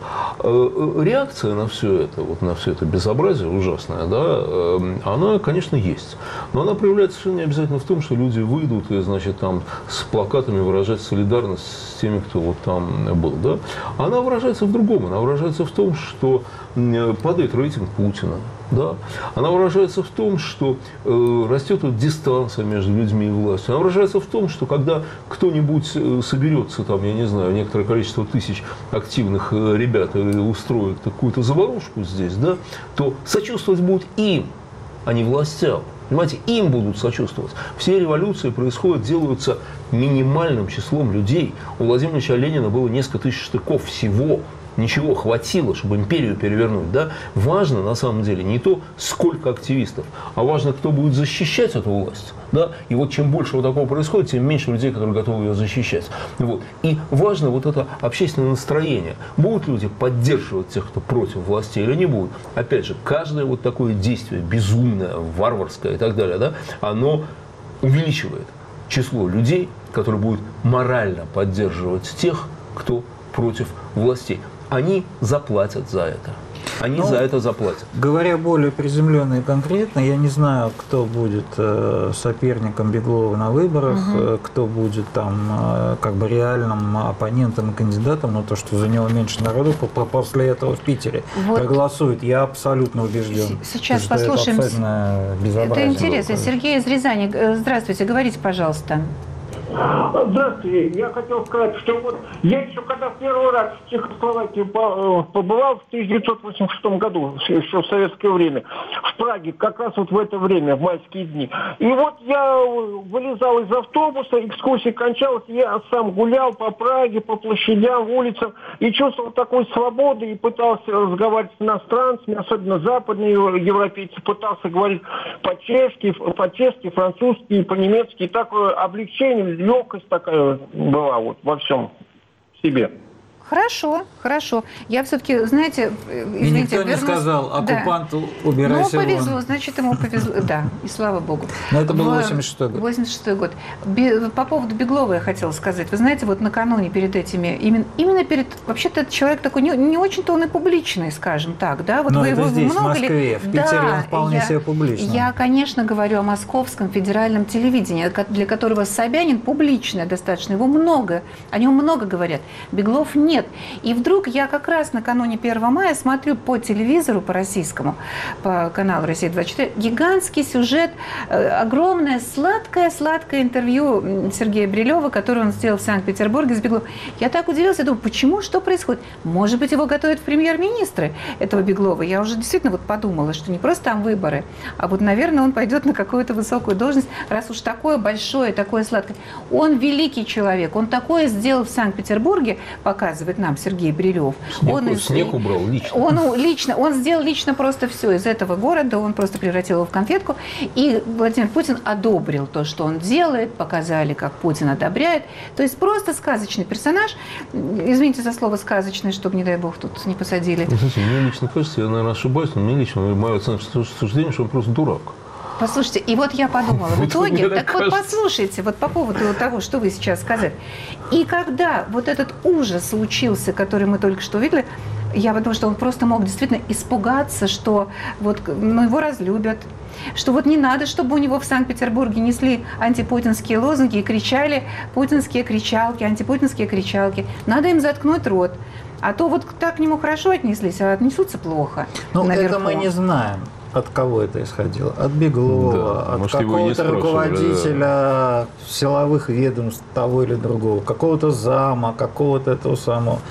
Speaker 5: Реакция на все это, вот на все это безобразие ужасное, да, она, конечно, есть. Но она проявляется совершенно не обязательно в том, что люди выйдут и, значит, там с плакатами выражать солидарность с теми, кто вот там был. Да? Она выражается в другом. Она выражается в том, что падает рейтинг Путина. Да? Она выражается в том, что э, растет вот дистанция между людьми и властью. Она выражается в том, что когда кто-нибудь э, соберется, там, я не знаю, некоторое количество тысяч активных э, ребят и устроит какую-то заварушку здесь, да, то сочувствовать будут им, а не властям. Понимаете, им будут сочувствовать. Все революции происходят, делаются минимальным числом людей. У Владимира Ильича Ленина было несколько тысяч штыков всего. Ничего хватило, чтобы империю перевернуть. Да? Важно, на самом деле, не то, сколько активистов, а важно, кто будет защищать эту власть. Да? И вот чем больше вот такого происходит, тем меньше людей, которые готовы ее защищать. Вот. И важно вот это общественное настроение. Будут люди поддерживать тех, кто против власти, или не будут? Опять же, каждое вот такое действие, безумное, варварское и так далее, да, оно увеличивает число людей, которые будут морально поддерживать тех, кто против властей. Они заплатят за это. Они ну, за это заплатят.
Speaker 3: Говоря более приземленно и конкретно, я не знаю, кто будет э, соперником Беглова на выборах, угу. э, кто будет там э, как бы реальным оппонентом и кандидатом, но то, что за него меньше народу после этого в Питере вот. проголосует, я абсолютно убежден.
Speaker 1: Сейчас послушаем. Это, это интересно. Сергей из Рязани. Здравствуйте, говорите, пожалуйста.
Speaker 15: Здравствуйте. Я хотел сказать, что вот я еще когда в первый раз в Чехословакии побывал в тысяча девятьсот восемьдесят шестом году, еще в советское время, в Праге, как раз вот в это время, в майские дни. И вот я вылезал из автобуса, экскурсия кончалась, я сам гулял по Праге, по площадям, улицам, и чувствовал такой свободы, и пытался разговаривать с иностранцами, особенно западные европейцы, пытался говорить по-чешски, по-чешски, французски, по-немецки, и такое облегчение, легкость такая была вот во всем себе.
Speaker 1: Хорошо, хорошо. Я все-таки, знаете, извините,
Speaker 3: и никто
Speaker 1: вернусь...
Speaker 3: не сказал, оккупанту да. убирайся
Speaker 1: Ну, повезло,
Speaker 3: вон.
Speaker 1: Значит, ему повезло. Да, и слава богу.
Speaker 3: Но это был восемьдесят шестой год.
Speaker 1: восемьдесят шестой год. По поводу Беглова я хотела сказать. Вы знаете, вот накануне перед этими, именно, именно перед... Вообще-то этот человек такой, не, не очень-то он и публичный, скажем так, да? Вот
Speaker 3: Но
Speaker 1: вы
Speaker 3: это
Speaker 1: его
Speaker 3: здесь,
Speaker 1: много
Speaker 3: в Москве,
Speaker 1: ли...
Speaker 3: в Питере
Speaker 1: да,
Speaker 3: он вполне
Speaker 1: я,
Speaker 3: себе публичный.
Speaker 1: Я, конечно, говорю о московском федеральном телевидении, для которого Собянин публичный достаточно. Его много, о нем много говорят. Беглов нет. И вдруг я как раз накануне первого мая смотрю по телевизору, по российскому, по каналу «Россия двадцать четыре», гигантский сюжет, огромное сладкое-сладкое интервью Сергея Брилева, которое он сделал в Санкт-Петербурге с Бегловым. Я так удивилась, я думаю, почему, что происходит? Может быть, его готовят в премьер-министры, этого Беглова. Я уже действительно вот подумала, что не просто там выборы, а вот, наверное, он пойдет на какую-то высокую должность, раз уж такое большое, такое сладкое. Он великий человек, он такое сделал в Санкт-Петербурге, показывает нам Сергей Брилев.
Speaker 5: Снег,
Speaker 1: он
Speaker 5: снег убрал лично.
Speaker 1: Он лично, он сделал лично просто все из этого города, он просто превратил его в конфетку. И Владимир Путин одобрил то, что он делает, показали, как Путин одобряет. То есть просто сказочный персонаж. Извините за слово сказочный, чтобы, не дай бог, тут не посадили.
Speaker 5: Слушайте, мне лично кажется, я, наверное, ошибаюсь, но мне лично, мое оценочное суждение, что он просто дурак.
Speaker 1: Послушайте, и вот я подумала, в итоге, так вот послушайте, вот по поводу того, что вы сейчас сказали. И когда вот этот ужас случился, который мы только что увидели, я подумала, что он просто мог действительно испугаться, что вот, ну, его разлюбят, что вот не надо, чтобы у него в Санкт-Петербурге несли антипутинские лозунги и кричали путинские кричалки, антипутинские кричалки. Надо им заткнуть рот. А то вот так к нему хорошо отнеслись, а отнесутся плохо.
Speaker 3: Ну, это мы не знаем. От кого это исходило? От Беглова, да, от какого-то руководителя да. силовых ведомств того или другого, какого-то зама, какого-то этого самого.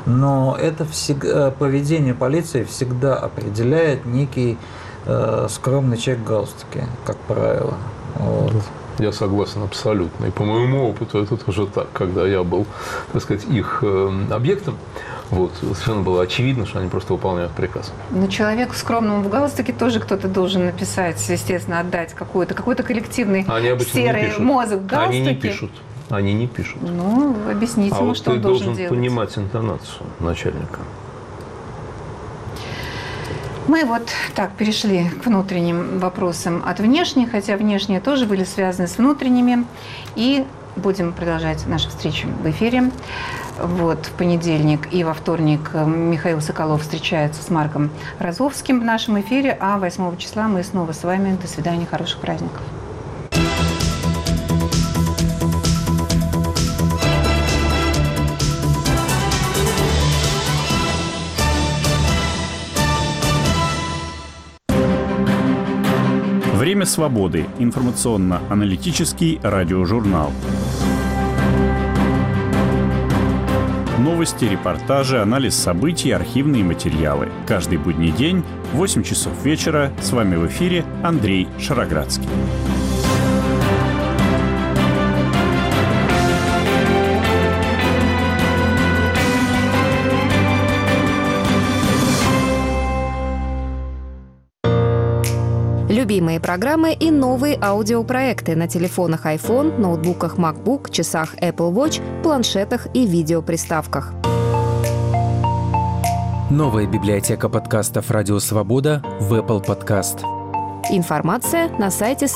Speaker 3: Но это всегда, поведение полиции всегда определяет некий э, скромный человек в галстуке, как правило. Вот.
Speaker 5: Я согласен абсолютно. И по моему опыту это тоже так. Когда я был, так сказать, их э, объектом, вот, совершенно было очевидно, что они просто выполняют приказ.
Speaker 1: Но человеку скромному в галстуке тоже кто-то должен написать, естественно, отдать какой-то какой-то коллективный серый мозг в галстуке.
Speaker 5: Они не пишут. Они не пишут.
Speaker 1: Ну, объясните
Speaker 5: а
Speaker 1: ему,
Speaker 5: вот
Speaker 1: что он должен делать.
Speaker 5: ты должен понимать интонацию начальника.
Speaker 1: Мы вот так перешли к внутренним вопросам от внешних, хотя внешние тоже были связаны с внутренними. И будем продолжать нашу встречу в эфире. Вот, в понедельник и во вторник Михаил Соколов встречается с Марком Розовским в нашем эфире, а восьмого числа мы снова с вами. До свидания, хороших праздников.
Speaker 16: Время свободы. Информационно-аналитический радиожурнал. Новости, репортажи, анализ событий, архивные материалы. Каждый будний день в восемь часов вечера. С вами в эфире Андрей Шароградский.
Speaker 17: Любимые программы и новые аудиопроекты на телефонах iPhone, ноутбуках MacBook, часах Apple Watch, планшетах и видеоприставках.
Speaker 18: Новая библиотека подкастов «Радио Свобода» в Apple Podcast.
Speaker 17: Информация на сайте